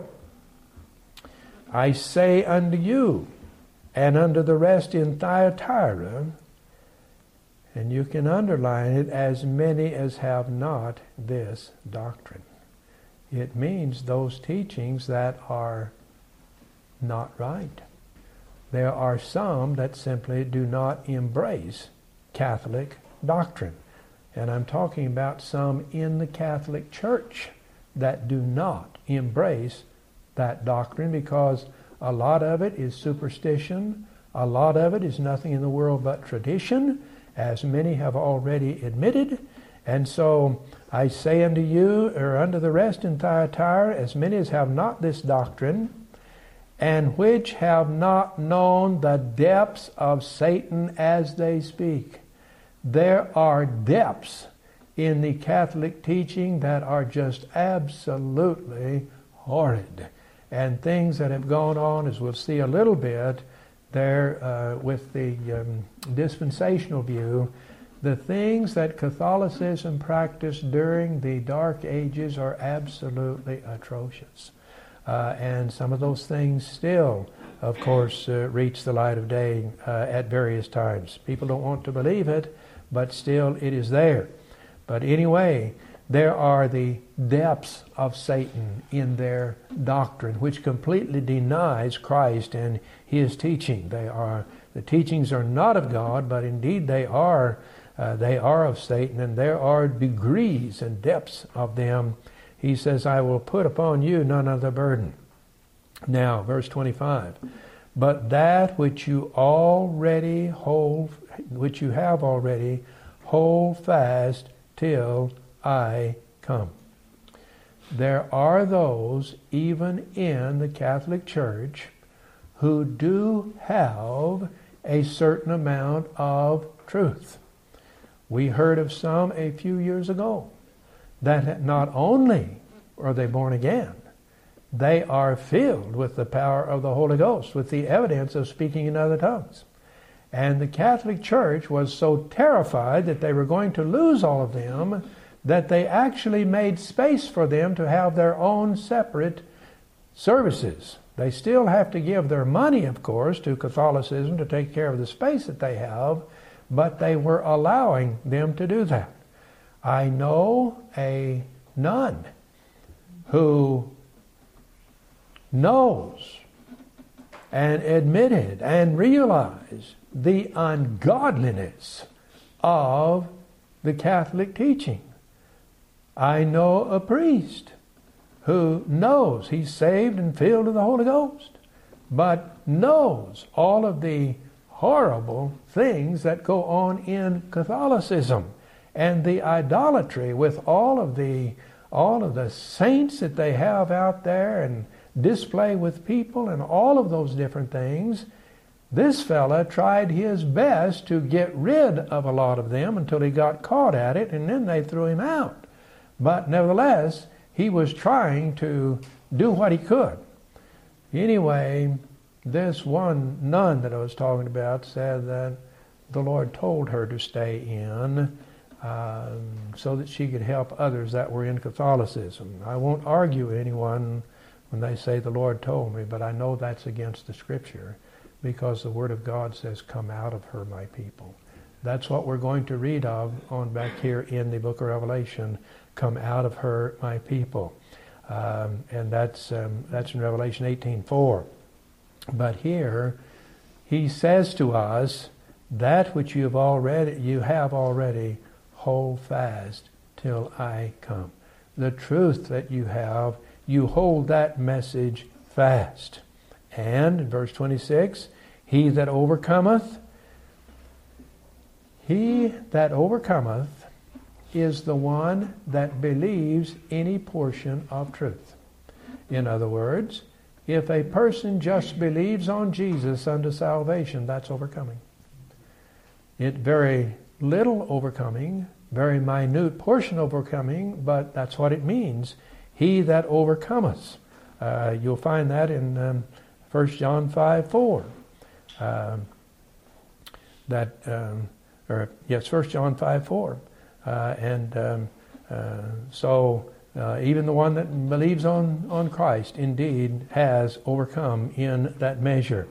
I say unto you, and unto the rest in Thyatira, and you can underline it, as many as have not this doctrine. It means those teachings that are not right. There are some that simply do not embrace Catholic doctrine. And I'm talking about some in the Catholic Church that do not embrace that doctrine, because a lot of it is superstition, a lot of it is nothing in the world but tradition, as many have already admitted. And so I say unto you, or unto the rest in Thyatira, as many as have not this doctrine, and which have not known the depths of Satan as they speak. There are depths in the Catholic teaching that are just absolutely horrid, and things that have gone on, as we'll see a little bit there with the dispensational view. The things that Catholicism practiced during the Dark Ages are absolutely atrocious. And some of those things still, of course, reach the light of day at various times. People don't want to believe it, but still it is there. But anyway, there are the depths of Satan in their doctrine, which completely denies Christ and his teaching. The teachings are not of God, but indeed they are of Satan, and there are degrees and depths of them. He says, I will put upon you none other burden. Now, verse 25, but that which you have already, hold fast till I come. There are those, even in the Catholic Church, who do have a certain amount of truth. We heard of some a few years ago that not only are they born again, they are filled with the power of the Holy Ghost, with the evidence of speaking in other tongues. And the Catholic Church was so terrified that they were going to lose all of them that they actually made space for them to have their own separate services. They still have to give their money, of course, to Catholicism to take care of the space that they have, but they were allowing them to do that. I know a nun who knows and admitted and realized the ungodliness of the Catholic teaching. I know a priest who knows he's saved and filled with the Holy Ghost, but knows all of the horrible things that go on in Catholicism and the idolatry with all of the saints that they have out there and display with people and all of those different things. This fella tried his best to get rid of a lot of them until he got caught at it, and then they threw him out. But nevertheless, he was trying to do what he could. Anyway, this one nun that I was talking about said that the Lord told her to stay in so that she could help others that were in Catholicism. I won't argue with anyone when they say the Lord told me, but I know that's against the Scripture, because the Word of God says, "Come out of her, my people." That's what we're going to read of on back here in the book of Revelation. Come out of her, my people. And that's in Revelation 18:4. But here, he says to us, that which you have already, hold fast till I come. The truth that you have, you hold that message fast. And in verse 26, he that overcometh is the one that believes any portion of truth. In other words, if a person just believes on Jesus unto salvation, that's overcoming. It very little overcoming, very minute portion overcoming, but that's what it means. He that overcometh. You'll find that in 1 John 5:4. 1 John 5:4. So even the one that believes on Christ indeed has overcome in that measure.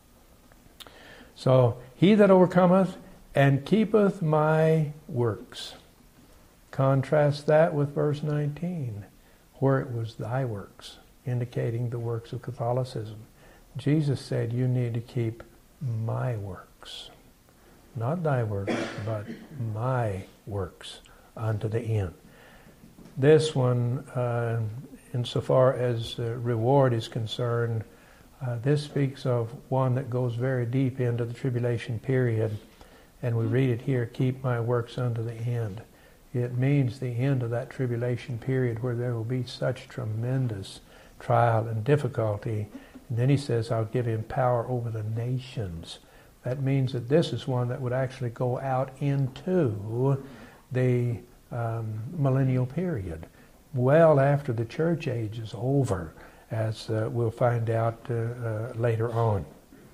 So he that overcometh and keepeth my works. Contrast that with verse 19, where it was thy works, indicating the works of Catholicism. Jesus said you need to keep my works. Not thy works, but my works unto the end. This one, insofar as reward is concerned, this speaks of one that goes very deep into the tribulation period. And we read it here, keep my works unto the end. It means the end of that tribulation period where there will be such tremendous trial and difficulty. And then he says, I'll give him power over the nations. That means that this is one that would actually go out into the millennial period, well after the church age is over, as we'll find out later on.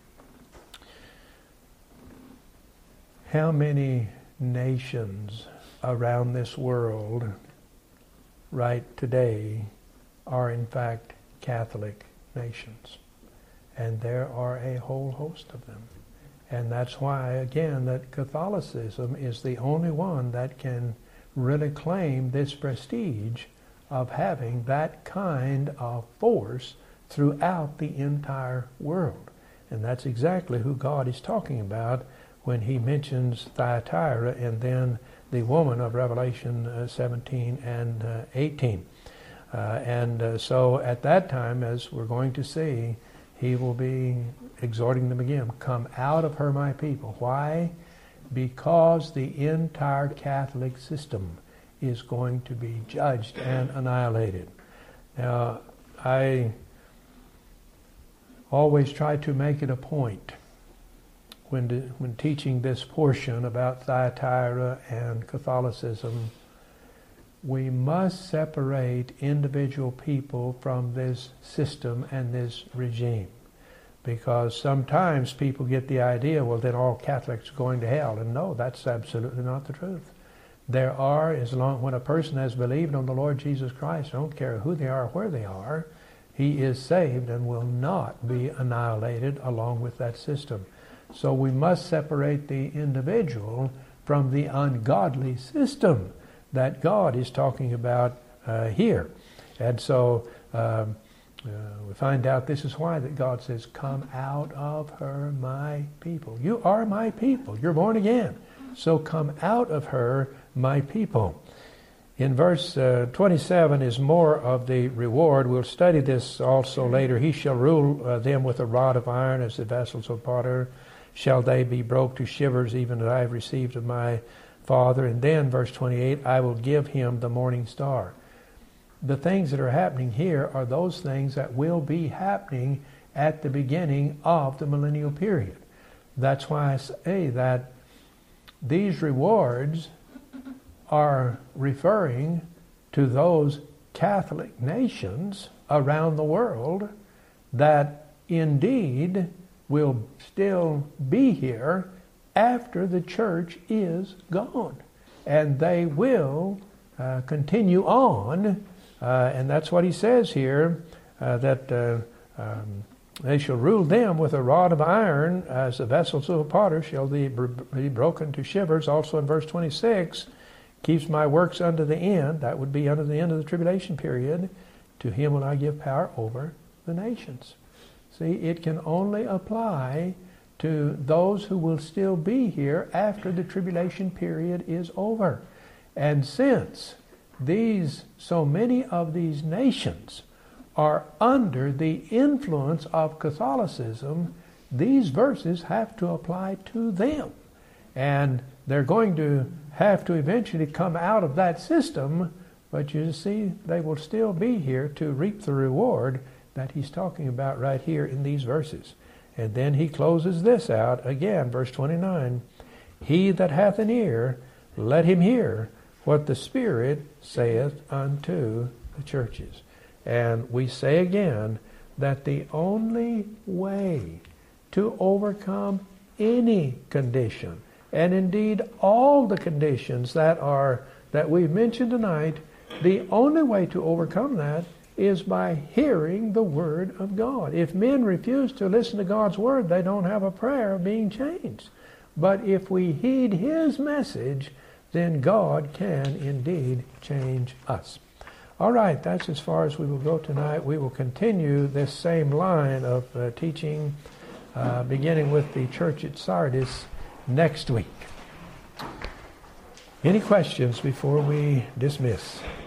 How many nations around this world right today are in fact Catholic nations? And there are a whole host of them. And that's why, again, that Catholicism is the only one that can really claim this prestige of having that kind of force throughout the entire world. And that's exactly who God is talking about when he mentions Thyatira and then the woman of Revelation 17 and 18. So at that time, as we're going to see, he will be exhorting them again, come out of her, my people. Why? Because the entire Catholic system is going to be judged and annihilated. Now, I always try to make it a point when teaching this portion about Thyatira and Catholicism we must separate individual people from this system and this regime. Because sometimes people get the idea, well, then all Catholics are going to hell. And no, that's absolutely not the truth. There are, when a person has believed on the Lord Jesus Christ, I don't care who they are or where they are, he is saved and will not be annihilated along with that system. So we must separate the individual from the ungodly system that God is talking about here. And so we find out this is why that God says, come out of her, my people. You are my people. You're born again. So come out of her, my people. In verse 27 is more of the reward. We'll study this also later. He shall rule them with a rod of iron as the vessels of potter. Shall they be broke to shivers, even as I have received of my Father. And then, verse 28, I will give him the morning star. The things that are happening here are those things that will be happening at the beginning of the millennial period. That's why I say that these rewards are referring to those Catholic nations around the world that indeed will still be here after the church is gone. And they will continue on, and that's what he says here, that they shall rule them with a rod of iron, as the vessels of a potter shall be broken to shivers. Also in verse 26, keeps my works unto the end. That would be unto the end of the tribulation period. To him will I give power over the nations. See, it can only apply to those who will still be here after the tribulation period is over. And since so many of these nations are under the influence of Catholicism, these verses have to apply to them. And they're going to have to eventually come out of that system, but you see, they will still be here to reap the reward that he's talking about right here in these verses. And then he closes this out again, verse 29. He that hath an ear, let him hear what the Spirit saith unto the churches. And we say again that the only way to overcome any condition, and indeed all the conditions that we've mentioned tonight, the only way to overcome that is by hearing the Word of God. If men refuse to listen to God's Word, they don't have a prayer of being changed. But if we heed His message, then God can indeed change us. All right, that's as far as we will go tonight. We will continue this same line of teaching, beginning with the church at Sardis next week. Any questions before we dismiss?